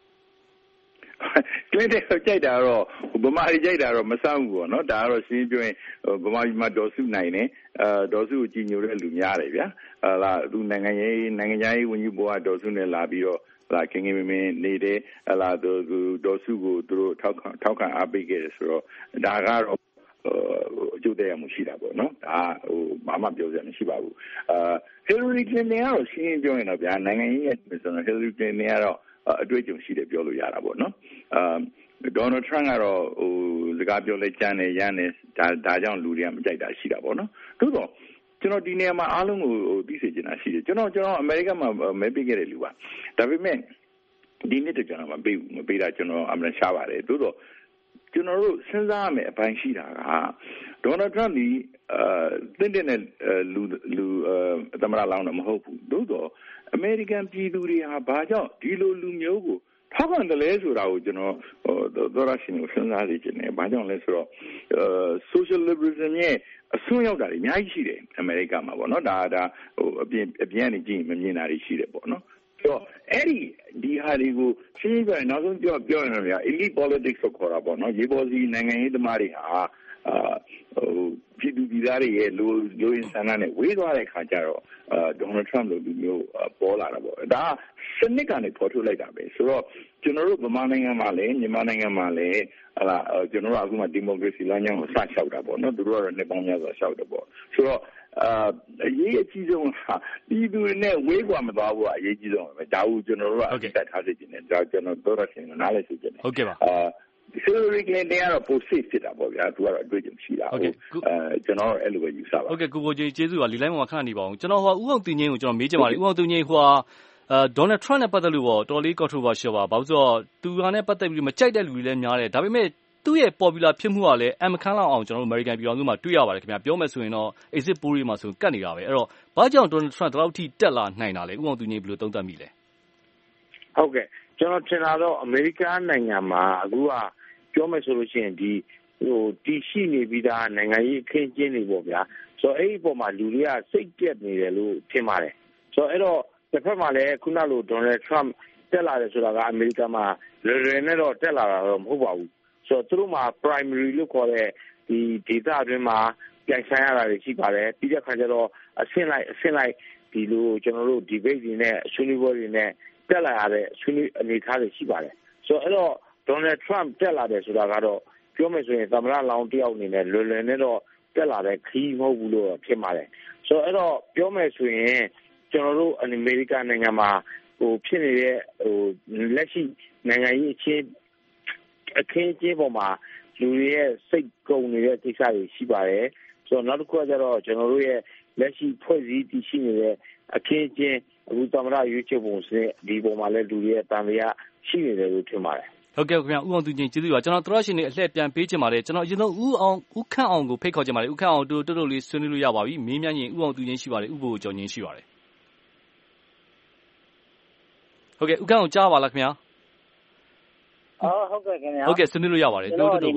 ကလင်တန်ကိုကြိုက်တာတော့ဗမာတွေကြိုက်တာတော့မဆန်းဘူးပေါ့နော်ဒါကတော့ရှင်းပြောရင်ဗမာပြည်မှာဒေါ်စုနိုင်တယ်ဒေါ်စုကိုကြည်ညိုတဲ့လူများတယ်ဗျာလာသူနိုင်ငံရေးဝန်ကြီးဘွားဒေါ်စုနဲ့လာပြီးတော့လာခင်ခင်မင်းနေတယ်လာသူဒေါ်စုကိုသူတို့ထောက်ခံအားပေးခဲ့တယ်ဆိုတော့ဒါကတော့အကျိုးတရားမှုရှိတာပေါ့နော်ဒါဘာမှပြောစရာမရှိပါဘူးဟီလာရီကလင်တန်ကတော့ရှင်းပြောရင်တော့ဗျာနိုင်ငံရေးရဲ့ဆိုတော့ဟီလာရီကလင်တန်ကတော့အတွေ့အကြုံရှိတယ်ပြောလို့ရတာပေါ့နော်ဒေါ်နယ်ထရန့်ကတော့စကားပြောလိုက်ကြမ်းတယ်ရမ်းတယ်ဒါကြောင့်လူတွေကမကြိုက်တာရှိတာပေါ့နော်သို့တော့ကျွန်တော်ဒီနေရာမှာအားလုံးကိုသိစေချင်တာရှိတယ်ကျွန်တော်အမေရိကန်မှာမဲပေးခဲ့တဲ့လူပါဒါပေမဲ့ဒီနေ့တကျွန်တော်မပေးတာကျွန်တော်အမှန်ရှားပါတယ်သို့တော့ကျွန်တော်တို့စဉ်းစားရမယ်အပိုင်းရှိတာကဒေါ်နယ်ထရန့်ဒီတင်းတဲ့လူသမ္မတလောင်းတော့မဟုတ်ဘူးသို့တော့အမေရိကန်ပြည်သူတွေဟာဘာကြောင့်ဒီလိုလူမျိုးကိုထောက်ခံတယ်လဲဆိုတာကိုကျွန်တော်သောရရှင်ကိုစဉ်းစားနေခြင်းနဲ့ဘာကြောင့်လဲဆိုတော့social liberalism ရဲ့အစွန်းရောက်တာတွေအများကြီးရှိတယ်အမေရိကမှာပေါ့နော်ဒါအပြင်နေကြည့်မမြင်တာတွေရှိတယ်ပေါ့နော်ဆိုတော့အဲ့ဒီဟာတွေကိုရှင်းပြနောက်ဆုံးပြောရင်တော့ဗျာ elite politics ကိုခေါ်တာပေါ့နော်ရေပေါ်စီနိုင်ငံရေးသမားတွေဟာပြည်သူပြည်သားတွေရဲ့လိုရင်းဆန္ဒနဲ့ဝေးသွားတဲ့ခါကျတော့ဒေါ်နယ်ထရန့်လိုလူမျိုးပေါ်လာတာပေါ့ဒါစနစ်ကနေပေါ်ထုတ်လိုက်တာပဲဆိုတော့ကျွန်တော်တို့ဗမာနိုင်ငံမှာလည်းမြန်မာနိုင်ငံမှာလည်းကျွန်တော်တို့အခုမှဒီမိုကရေစီလမ်းကြောင်းကိုစလျှောက်တာပေါ့နော်သူတို့ကတော့နှစ်ပေါင်းများစွာလျှောက်တယ်ပေါ့ဆိုတော့ရေးအကြီးဆုံးဟာပြည်သူနဲ့ဝေးကွာမသွားဘူးအရေးကြီးဆုံးပဲဒါကိုကျွန်တော်တို့ကအတက်ထားစေချင်တယ်ဒါကျွန်တော်တို့ရရှင်နားလဲစေချင်တယ်ဟုတ်ကဲ့ပါ Hillary Clinton ကတော့ပိုစစ်ဖြစ်တာပေါ့ဗျာသူကတော့အတွေ့အကြုံရှိတာဟုတ်ကျွန်တော်အဲ့လိုပဲယူဆပါဟုတ်ကဲ့ကိုကြီးကျေးဇူးပါလီလိုင်းမှာခဏနေပါအောင်ကျွန်တော်ဥအောင်သူငင်းကိုကျွန်တော်မေးချင်ပါတယ်ဥအောင်သူငင်းဒေါ်နယ်ထရန့်နဲ့ပတ်သက်လို့တော်တော်လေး controversial ပါဘာလို့ဆိုတော့သူကနဲ့ပတ်သက်ပြီးမကြိုက်တဲ့လူတွေလည်းများတယ်ဒါပေမဲ့သူ့ရဲ့ popular ဖြစ်မှုကလည်းအမခန်းလောက်အောင်ကျွန်တော်တို့ American ပြည်တော်စုမှာတွေ့ရပါတယ်ခင်ဗျာပြောမယ်ဆိုရင်တော့ exit poll တွေမှာဆိုကတ်နေတာပဲအဲ့တော့ဘာကြောင့် Donald Trump ဒီလောက်ထိတက်လာနိုင်တာလဲဥအောင်သူငင်းဘယ်လိုသုံးသပ်မိလဲဟုတ်ကဲ့ကျွန်တော်ထင်တာတော့အမေရိကန်နိုင်ငံမှာအခုကပြောမယ်ဆိုလို့ရှိရင်ဒီတီရှိနေပြီးသားနိုင်ငံရေးအခင်းအကျင်းတွေပေါ့ဗျာဆိုတော့အဲ့ဒီပုံမှာလူတွေကစိတ်ပြက်နေတယ်လို့ထင်ပါတယ်ဆိုတော့အဲ့တော့တစ်ဖက်မှာလည်းခုနလို Donald Trump တက်လာတယ်ဆိုတာကအမေရိကန်မှာလွယ်လွယ်နဲ့တော့တက်လာတာတော့မဟုတ်ပါဘူးဆိုတော့သူတို့မှာ primary လို့ခေါ်တဲ့ဒီ data အတွင်းမှာပြန်ဆိုင်ရတာတွေရှိပါတယ်ပြီးတဲ့အခါကျတော့အဆင့်လိုက်ဒီလိုကျွန်တော်တို့ debate တွေနဲ့ဆွေးနွေးပွဲတွေနဲ့တက်လာရတဲ့ဆွေးနွေးအနေအထားတွေရှိပါတယ်ဆိုတော့အဲ့တော့Donald Trump တက်လာတယ်ဆိုတာကတော့ပြောမယ်ဆိုရင်သမ္မတလောင်းတယောက်အနေနဲ့လွယ်လွယ်နဲ့တော့တက်လာတဲ့ခီးမဟုတ်ဘူးလို့ဖြစ်ပါတယ်ဆိုတော့အဲ့တော့ပြောမယ်ဆိုရင်ကျွန်တော်တို့အမေရိကန်နိုင်ငံမှာဖြစ်နေတဲ့လက်ရှိနိုင်ငံရေးအခင်းအကျင်းပေါ်မှာလူတွေရဲ့စိတ်ကုန်နေတဲ့ကိစ္စတွေရှိပါတယ်ဆိုတော့နောက်တစ်ခုကကျတော့ကျွန်တော်တို့ရဲ့လက်ရှိဖွဲ့စည်းတည်ရှိနေတဲ့အခင်းအကျင်းအခုသမ္မတရွေးချယ်ပုံစံဒီပေါ်မှာလည်းလူတွေရဲ့တန်တရားရှိနေတယ်လို့ထင်ပါတယ်ဟုတ်ကဲ့ခင်ဗျာဦးအောင်သူချင်းကျေးဇူးပါကျွန်တော်သရရှင်နေအလှည့်ပြန်ပေးချင်ပါတယ်ကျွန်တော်အရင်ဆုံးဦးခန့်အောင်ကိုဖိတ်ခေါ်ချင်ပါတယ်ဦးခန့်အောင်တို့တော်တော်လေးဆွေးနွေးလို့ရပါပြီမေးမြန်းရင်ဦးအောင်သူချင်းရှိပါတယ်ဥပ္ပိုလ်ကျော်ချင်းရှိပါတယ်ဟုတ်ကဲ့ဦးခန့်အောင်ကြားပါလားခင်ဗျာဟုတ်ကဲ့ခင်ဗျာဟုတ်ကဲ့ဆွေးနွေးလို့ရပါတယ်တို့ဟုတ်ကဲ့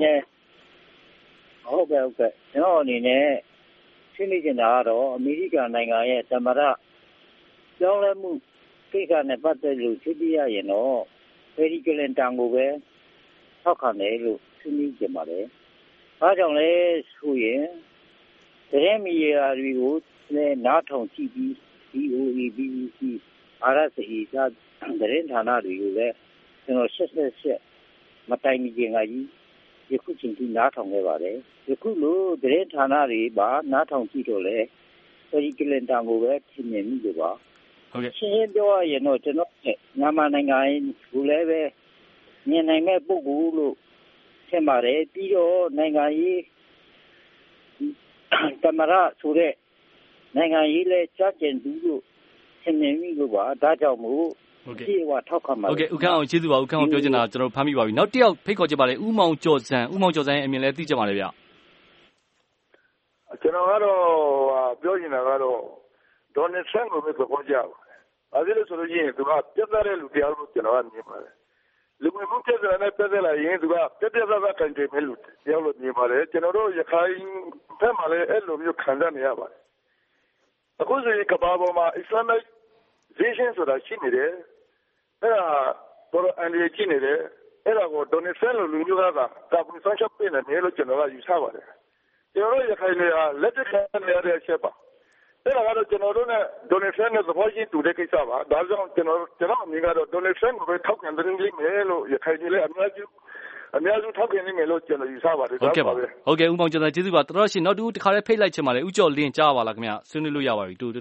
ကျွန်တော်အနေနဲ့ရှင်းနေကြတာကတော့အမေရိကန်နိုင်ငံရဲ့သမ္မတကြောင်းလဲမှုကိစ္စနဲ့ပတ်သက်လို့သိပြရရင်တော့Hillary Clintonကိုပဲထောက်ခံတယ်လို့ဆွေးနွေးကြပါတယ်။ဘာကြောင့်လဲဆိုရင်သတင်းမီဒီယာတွေကိုလည်းနားထောင်ကြည့်ပြီး VOA, BBC, RFA သတင်းဌာနတွေကိုလည်းကျွန်တော်ဆက်မတိုင်မီခင်ကကြီးယခုချိန်ထိနားထောင်ခဲ့ပါတယ်။ယခုလိုသတင်းဌာနတွေပါနားထောင်ကြည့်တော့လေHillary Clintonကိုပဲထင်မြင်မိကြပါဟုတ်ကဲ့ရှင်းပြောရရင်တော့ကျွန်တော်မြန်မာနိုင်ငံကိုလည်းပဲမြင်နိုင်မဲ့ပုဂ္ဂိုလ်လို့ထင်ပါတယ်ပြီးတော့နိုင်ငံရေးသမရဆိုတဲ့နိုင်ငံရေးလဲကြားကျင်သူလို့ထင်မြင်မိလို့ပါဒါကြောင့်မို့ဒီဝါထောက်ခံပါဟုတ်ကဲ့ဦးခန့်အောင်ကျေးဇူးပါဦးခန့်အောင်ပြောချင်တာကျွန်တော်ဖမ်းမိပါပြီနောက်တစ်ယောက်ဖိတ်ခေါ်ချင်ပါတယ်ဦးမောင်ကျော်စံရဲ့အမြင်လဲသိချင်ပါတယ်ဗျကျွန်တော်ကတော့ပြောချင်တာကတော့Donald Trumpကိုပဲသဘောကျပါတယ်။အဲဒီလိုဆိုလို့ရှိရင်သူကပြတ်သားတဲ့လူတရားလို့ကျွန်တော်ကမြင်ပါတယ်။လူမျိုးပြတ်သားတဲ့ပြတ်သားလာရင်သူကပြတ်သားတဲ့ခံတယ်မဲ့လူတရားလို့မြင်ပါတယ်။ကျွန်တော်တို့ရခိုင်ဘက်မှာလည်းအဲ့လိုမျိုးခံစားနေရပါတယ်။အခုဆိုရင်ကမ္ဘာပေါ်မှာ Islamization ဆိုတာရှိနေတယ်။အဲ့ဒါပေါ်အန်ဒီရှိနေတယ်။အဲ့ဒါကိုDonald Trumpလူမျိုးကကာပူဆောင်ချက်ပေးနေတယ်လို့ကျွန်တော်ကယူဆပါတယ်။ကျွန်တော်တို့ရခိုင်တွေကလက်တက်ခံနေရတဲ့အချက်ပါအဲ့ဒါကတော့ကျွန်တော်တို့နဲ့Donald Trumpနဲ့သဘောချင်းတူတဲ့ကိစ္စပါဒါကြောင့်ကျွန်တော်အမြင်ကတော့Donald Trumpကိုပဲထောက်ခံတယ်မယ်လို့ရခိုင်ပြည်လည်းအများစုထောက်ခံနေမယ်လို့ကျွန်တော်ယူဆပါတယ်ဟုတ်ကဲ့ပါဟုတ်ကဲ့ဦးမောင်ကျော်စံကျေးဇူးပါတော်ရှင်နောက်တစ်ခါလေးဖိတ်လိုက်ချင်ပါတယ်ဦးကျော်လင်းကြားပါလားခင်ဗျဆွေးနွေးလို့ရပါပြီတူ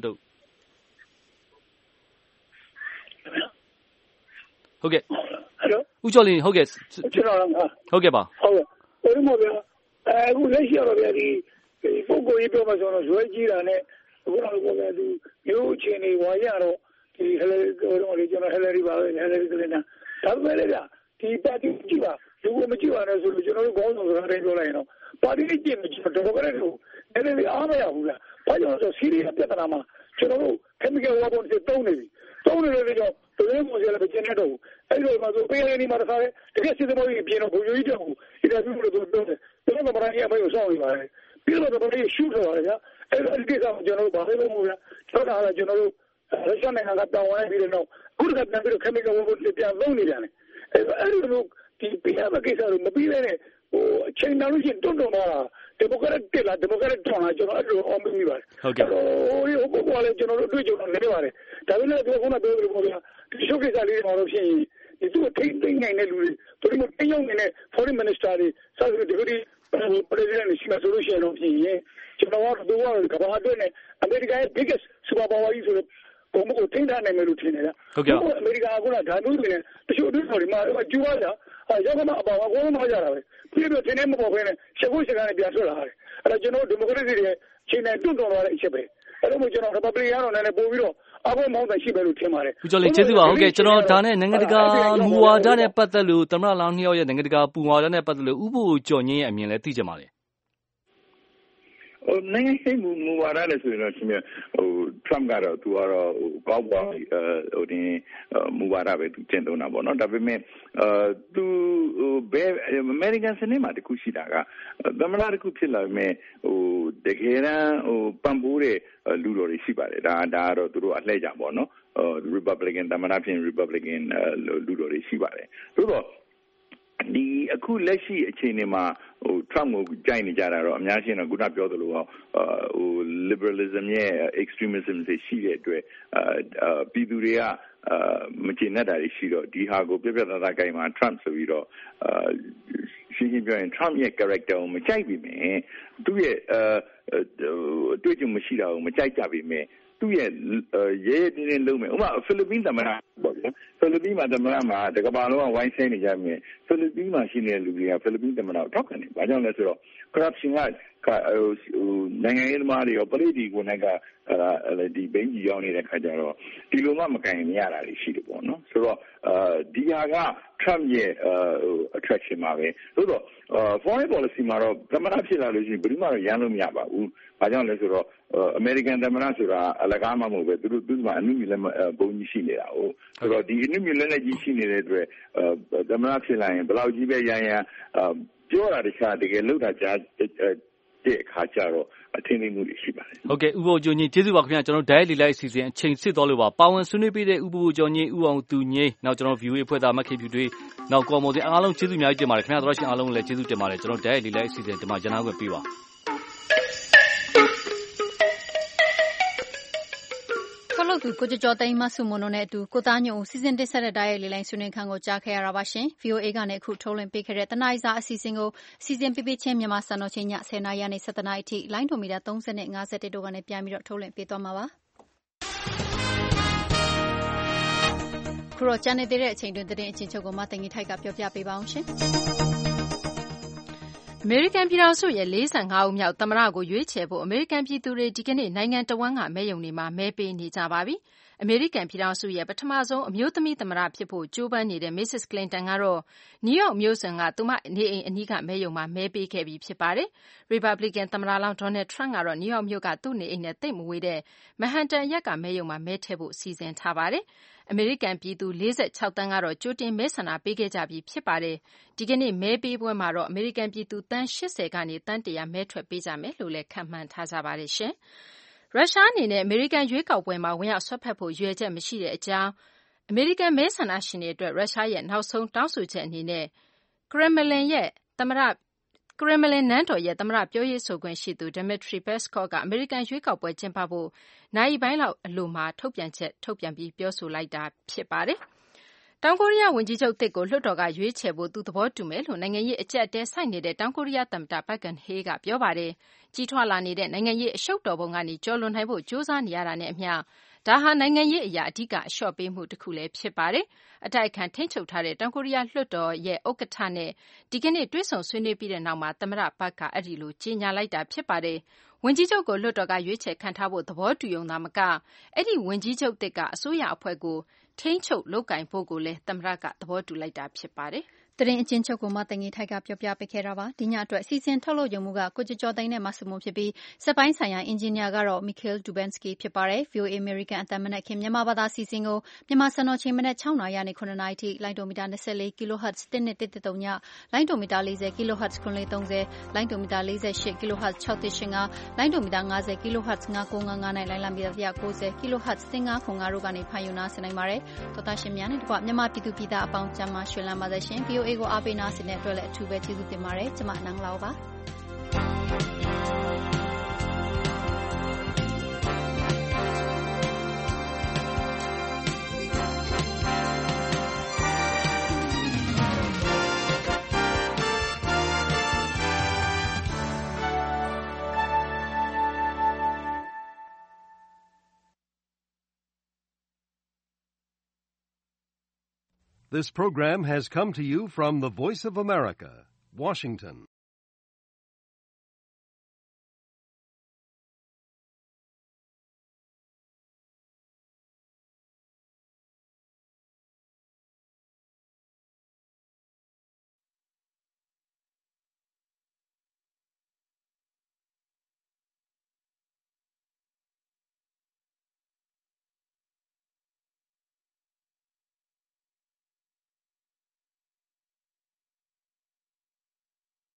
ဟုတ်ကဲ့ဦးကျော်လင်းဟုတ်ကဲ့ကျွန်တော်ဟုတ်ကဲ့ပါဟုတ်ကဲ့ဘယ်လိုလဲအခုလက်ရှိရတော့ဗျာဒီပုဂ္ဂိုလ်ရေးပြောမှဆိုတော့ဇွဲကြီးတာနဲ့အခုတော့ပြောမယ်သူမျိုးချင်းတွေဝါရတော့ဒီHillaryကျွန်တော် Hillary ပါပဲ Hillary Clinton ဒါပဲလေဗျာဒီပါတီကြည့်ပါလူကမကြည့်ပါနဲ့ဆိုလို့ကျွန်တော်တို့ခေါင်းဆောင်စကားတိုင်းပြောလိုက်ရင်တော့ပါတီကြည့်မကြည့်တော့ဘယ်လိုလဲနည်းနည်းအားမရဘူးလားဘာကြောင့်ဆိုစီးရီးယားပြဿနာမှာကျွန်တော်တို့ chemical weapons တွေတုံးနေတယ်ကြောင့်တကယ်ကိုလည်းမကျင်းတော့ဘူးအဲ့လိုမှဆိုပေးရနေမှာတခါလေတကယ်စစ်သမောကြီးပြင်တော့ဘုံကြီးတောက်ဘူးဒီလိုမျိုးလို့ပြောတယ်ကျွန်တော်ကမရရင်အမေကိုစောင့်နေပါတယ်ပြီးတော့ဗမာပြည်ရှုထားရတယ်ဗျာအဲ့ဒီကိစ္စကိုကျွန်တော်တို့ဘာလို့မလုပ်လဲကျွန်တော်ကကျွန်တော်တို့ရုရှားနိုင်ငံကတောင်းဝင်ပြီးတော့ခုတကပြန်ပြီးတော့ chemical weapons တွေပြန်သုံးနေတယ်အဲ့ဒီလိုဒီပြရမယ့်ကိစ္စတွေမပြီးပဲနဲ့ဟိုအချိန်တော်လို့ရှိရင်တွန်းတော့တာဒီမိုကရက်တစ်လားဒီမိုကရက်ထွန်လားကျွန်တော်အဲ့လိုအောင်မိပါတယ်ဟုတ်ကဲ့ဟိုဘုရားလည်းကျွန်တော်တို့တွေ့ကြုံနေပါတယ်ဒါပေမဲ့ဒီခုနပြောလို့ပေါ့ဗျာဒီရှုပ်ကိစ္စလေးတွေမှာတော့ဖြစ်ရင်ဒီသူ့ထိမ့်သိမ့်နိုင်တဲ့လူတွေသူတို့မသိအောင်နေတဲ့ foreign minister တွေစာစုဒီ president ရှိမှဆိုလို့ရှိရင်တော့ဖြစ်ရင်ကျွန်တော်တို့ကကမ္ဘာအတွင်းနဲ့အမေရိကန်ရဲ့ biggest super power ကြီးဆိုလို့ဘုံကိုထိန်းထားနိုင်မယ်လို့ထင်တယ်ဗျ။ဟုတ်ကဲ့။အမေရိကန်ကဒါမျိုးတွေနဲ့တချို့အတွင်းတွေမှာကျူးရတာရောက်ကမအပေါ်အကုန်လုံးမကြတာပဲ။ပြီးတော့ထင်းနေမပေါ်ဘဲနဲ့ရှက်ဖို့ရှက်ကနေပြန်ထွက်လာတယ်။အဲ့တော့ကျွန်တော်ဒီမိုကရေစီတွေချိန်နဲ့တွန့်တော်သွားတဲ့အချက်ပဲ။အဲ့တော့ကျွန်တော် Republican ကတော့လည်းပို့ပြီးတော့အပေါ်မောင်းတဲ့ရှိပဲလို့ထင်ပါတယ်။ဦးကျော်လင်းကျေးဇူးပါ။ဟုတ်ကဲ့ကျွန်တော်ဒါနဲ့နိုင်ငံတကာမူဝါဒနဲ့ပတ်သက်လို့သမ္မတလောင်း2ယောက်ရဲ့နိုင်ငံတကာပူဝါဒနဲ့ပတ်သက်လို့ဥပ္ပိုလ်ကျော်ငင်းရဲ့အမြင်လည်းသိကြပါလေ။နိုင်ငံရေးမူဝါဒလည်းဆိုရင်တော့ရှင်Trump ကတော့သူကတော့ကောင်းပါမူဝါဒပဲသူကျင့်သုံးတာပေါ့နော်ဒါပေမဲ့သူဘယ် American စနစ်မှာတခုရှိတာကသမ္မတတခုဖြစ်လာမယ်တကယ်တမ်းပံ့ပိုးတဲ့လူတော်တွေရှိပါတယ်ဒါကတော့သူတို့အလှည့်ကြပေါ့နော်Republican သမ္မတဖြစ် Republican လူတော်တွေရှိပါတယ်သို့တော့ဒီအခုလက်ရှိအခြေအနေမှာTrump ကိုကြိုက်နေကြတာတော့အများကြီးတော့ခုနပြောသလိုliberalism ရဲ့ extremism တွေရှိတဲ့အတွက်ပြည်သူတွေကမကျေနပ်တာတွေရှိတော့ဒီဟာကိုပြပြသားသားကြိုက်မှာ Trump ဆိုပြီးတော့ရှင်းရှင်းပြောရင် Trump ရဲ့ character ကိုမကြိုက်ပြီမယ်သူ့ရဲ့အတွေ့အကြုံမရှိတာကိုမကြိုက်ကြပြီမယ်သူ့ရဲ့ရဲရဲတင်းတင်းလုံးမယ်ဥပမာဖိလစ်ပင်းသမ္မတပေါ့ဗျာဖိလစ်ပင်းမှာသမ္မတမှာတကဘာလုံးကဝိုင်းဆဲနေကြမယ်ဖိလစ်ပင်းမှာရှိနေတဲ့လူတွေကဖိလစ်ပင်းသမ္မတကိုထောက်ခံတယ်ဘာကြောင့်လဲဆိုတော့ corruption ကနိုင်ငံရေးသမားတွေရောပရိသတ်ကိုနိုင်ကဒီဘိန်းကြီးရောက်နေတဲ့ခါကျတော့ဒီလိုမှမကင်မရတာတွေရှိတယ်ပေါ့နော်ဆိုတော့ဒီဟာက Trump ရဲ့attraction မှာပဲသို့တော့foreign policy မှာတော့သမ္မတဖြစ်လာလို့ရှိရင်ဘယ်သူမှရမ်းလို့မရပါဘူးဘာကြောင့်လဲဆိုတော့American သမ္မတဆိုတာအလကားမှမဟုတ်ပဲသူမှအနုမြလက်ဘုံကြီးရှိနေတာ哦ဆိုတော့ဒီအနုမြလက်နဲ့ကြီးရှိနေတဲ့အတွက်သမ္မတဖြစ်လာရင်ဘယ်လောက်ကြီးပဲရန်ပြောတာတခြားတကယ်လောက်တာကြားတဲ့အခါကျတော့အထင်သေးမှုတွေရှိပါတယ်ဟုတ်ကဲ့ဥပ္ပိုလ်ကျော်ညင်းကျေးဇူးပါခင်ဗျာကျွန်တော် Diet လေးလိုက်အစီအစဉ်အချိန်စစ်သွားလို့ပါဝင်ဆွေးနွေးပေးတဲ့ဥပ္ပိုလ်ကျော်ညင်းဥအောင်သူငိမ့်နောက်ကျွန်တော် view အဖွဲ့သားမခင်ဖြူတွေနောက်ကော်မော်တင်အားလုံးကျေးဇူးအများကြီးတင်ပါတယ်ခင်ဗျာတို့ရှင်အားလုံးလည်းကျေးဇူးတင်ပါတယ်ကျွန်တော် Diet လေးလိုက်အစီအစဉ်ဒီမှာရန်နာခွင့်ပေးပါထုတ်လုပ်သူကိုကျော်သိန်းမဆုမွန်တို့နဲ့အတူကိုသားညွန့်ဦးစီစဉ်တင်ဆက်တဲ့Dietလေးလိုင်းဆွေးနွေးခန်းကိုကြားခဲ့ရတာပါရှင် VOA ကနေအခုထုတ်လွှင့်ပေးခဲ့တဲ့တနအီစာအစီအစဉ်ကိုစီစဉ်ပေးချင်းမြန်မာစံတော်ချိန်ည10:00နာရီကနေ17:00နာရီအထိလိုင်းဒိုမီတာ30နဲ့51တို့ကနေပြန်ပြီးတော့ထုတ်လွှင့်ပေးသွားမှာပါခုတော့ကျန်နေသေးတဲ့အချိန်တွင်သတင်းအချင်းချုပ်ကိုမသိင်္ဂီထိုက်ကပြောပြပေးပါအောင်ရှင်အမေရိကန်ပြည်ထောင်စုရဲ့45ဦးမြောက်သမ္မတကိုရွေးချယ်ဖို့အမေရိကန်ပြည်သူတွေဒီကနေ့နိုင်ငံတဝန်းကမဲရုံတွေမှာမဲပေးနေကြပါပြီ။အမေရိကန်ပြည်ထောင်စုရဲ့ပထမဆုံးအမျိုးသမီးသမ္မတဖြစ်ဖို့ကြိုးပမ်းနေတဲ့ Mrs. Clinton ကတော့နယူးယောက်မြို့စွန်ကသူမနေအိမ်အနီးကမဲရုံမှာမဲပေးခဲ့ပြီးဖြစ်ပါတယ်။ Republican သမ္မတလောင်း Donald Trump ကတော့နယူးယောက်မြို့ကသူ့နေအိမ်နဲ့သိပ်မဝေးတဲ့ Manhattan အရပ်ကမဲရုံမှာမဲထည့်ဖို့စီစဉ်ထားပါတယ်။အမေရိကန်ပြည်သူ46သန်းကတော့ကြိုတင်မဲဆန္ဒပေးခဲ့ကြပြီးဖြစ်ပါတယ်။ဒီကနေ့မဲပေးပွဲမှာတော့အမေရိကန်ပြည်သူသန်း80ကနေသန်း100မဲထွက်ပေးကြမယ်လို့လည်းခန့်မှန်းထားကြပါတယ်ရှင်။ရုရှားအနေနဲ့အမေရိကန်ရွေးကောက်ပွဲမှာဝင်ရောက်ဆွတ်ဖက်ဖို့ရွေချက်မရှိတဲ့အကြောင်းအမေရိကန်မဲဆန္ဒရှင်တွေအတွက်ရုရှားရဲ့နောက်ဆုံးတောင်းဆိုချက်အနေနဲ့ကရမလင်နန်းတော်ရဲ့သမ္မတပြောရေးဆိုခွင့်ရှိသူ Dmitry Peskov ကအမေရိကန်ရွေးကောက်ပွဲကျင်းပဖို့နာရီပိုင်းလောက်အလိုမှာထုတ်ပြန်ပြီးပြောဆိုလိုက်တာဖြစ်ပါတယ်။တောင်ကိုရီးယားဝန်ကြီးချုပ်သစ်ကိုလွှတ်တော်ကရွေးချယ်ဖို့သူသဘောတူမယ်လို့နိုင်ငံရေးအကျပ်အတည်းဆိုက်နေတဲ့တောင်ကိုရီးယားသမ္မတ Park Geun-hye ကပြောပါတယ်။ကြီးထွားလာနေတဲ့နိုင်ငံရေးအရှုပ်တော်ပုံကနေကျော်လွန်နိုင်ဖို့ကြိုးစားနေရတာနဲ့အမျှဒါဟာနိုင်ငံရေးအရာအဓိကအလျှော့ပေးမှုတစ်ခုလည်းဖြစ်ပါတယ်။အတိုက်အခံထိန်းချုပ်ထားတဲ့တောင်ကိုရီးယားလွှတ်တော်ရဲ့ဥက္ကဋ္ဌနဲ့ဒီကနေ့တွေ့ဆုံဆွေးနွေးပြီးတဲ့နောက်မှာသမ္မတ Park ကအဲ့ဒီလိုကြေညာလိုက်တာဖြစ်ပါတယ်။ဝန်ကြီးချုပ်ကိုလွှတ်တော်ကရွေးချယ်ခံထားဖို့သဘောတူရုံသာမကအဲ့ဒီဝန်ကြီးချုပ်သစ်ကအစိုးရအဖွဲ့ကိုထိန်းချုပ်လုပ်ကင်ဖို့ကိုလည်းသမ္မတကသဘောတူလိုက်တာဖြစ်ပါတယ်။သတင်းအချင်းချုပ်ကိုမသိင်္ဂီထိုက်ကပြောပြပေးခဲ့တာပါဒီညအတွက်စီစဉ်ထုတ်လုပ်ရုံမှုကကိုကျော်သိန်းနဲ့မဆုမွန်ဖြစ်ပြီးစက်ပိုင်းဆိုင်ရာအင်ဂျင်နီယာကတော့ Mikhail Dubinsky ဖြစ်ပါတယ် VOA American အသံမနက်ခင်းမြန်မာဘာသာစီစဉ်ကိုမြန်မာစံတော်ချိန်မနက်6:00နာရီကနေ9:00နာရီထိလိုင်းဒိုမီတာ24 kHz 1.133ညလိုင်းဒိုမီတာ40 kHz 930လိုင်းဒိုမီတာ48 kHz 6.85လိုင်းဒိုမီတာ50 kHz 995နဲ့လိုင်းလံမီတာ190 kHz 1505တို့ကနေဖန်ယူနာဆင်နိုင်ပါတယ်တော်သားရှင်များနဲ့တကွမြန်မာပြည်သူပြည်သားအပေါင်းကျမ်းမာရွှင်လန်းပါစေရှင် VOA ကိုအားပေးနာဆင်တဲ့အတွက်လည်းအထူးပဲကျေးဇူးတင်ပါတယ်ကျွန်မနန်းလောက်ပါ This program has come to you from the Voice of America, Washington.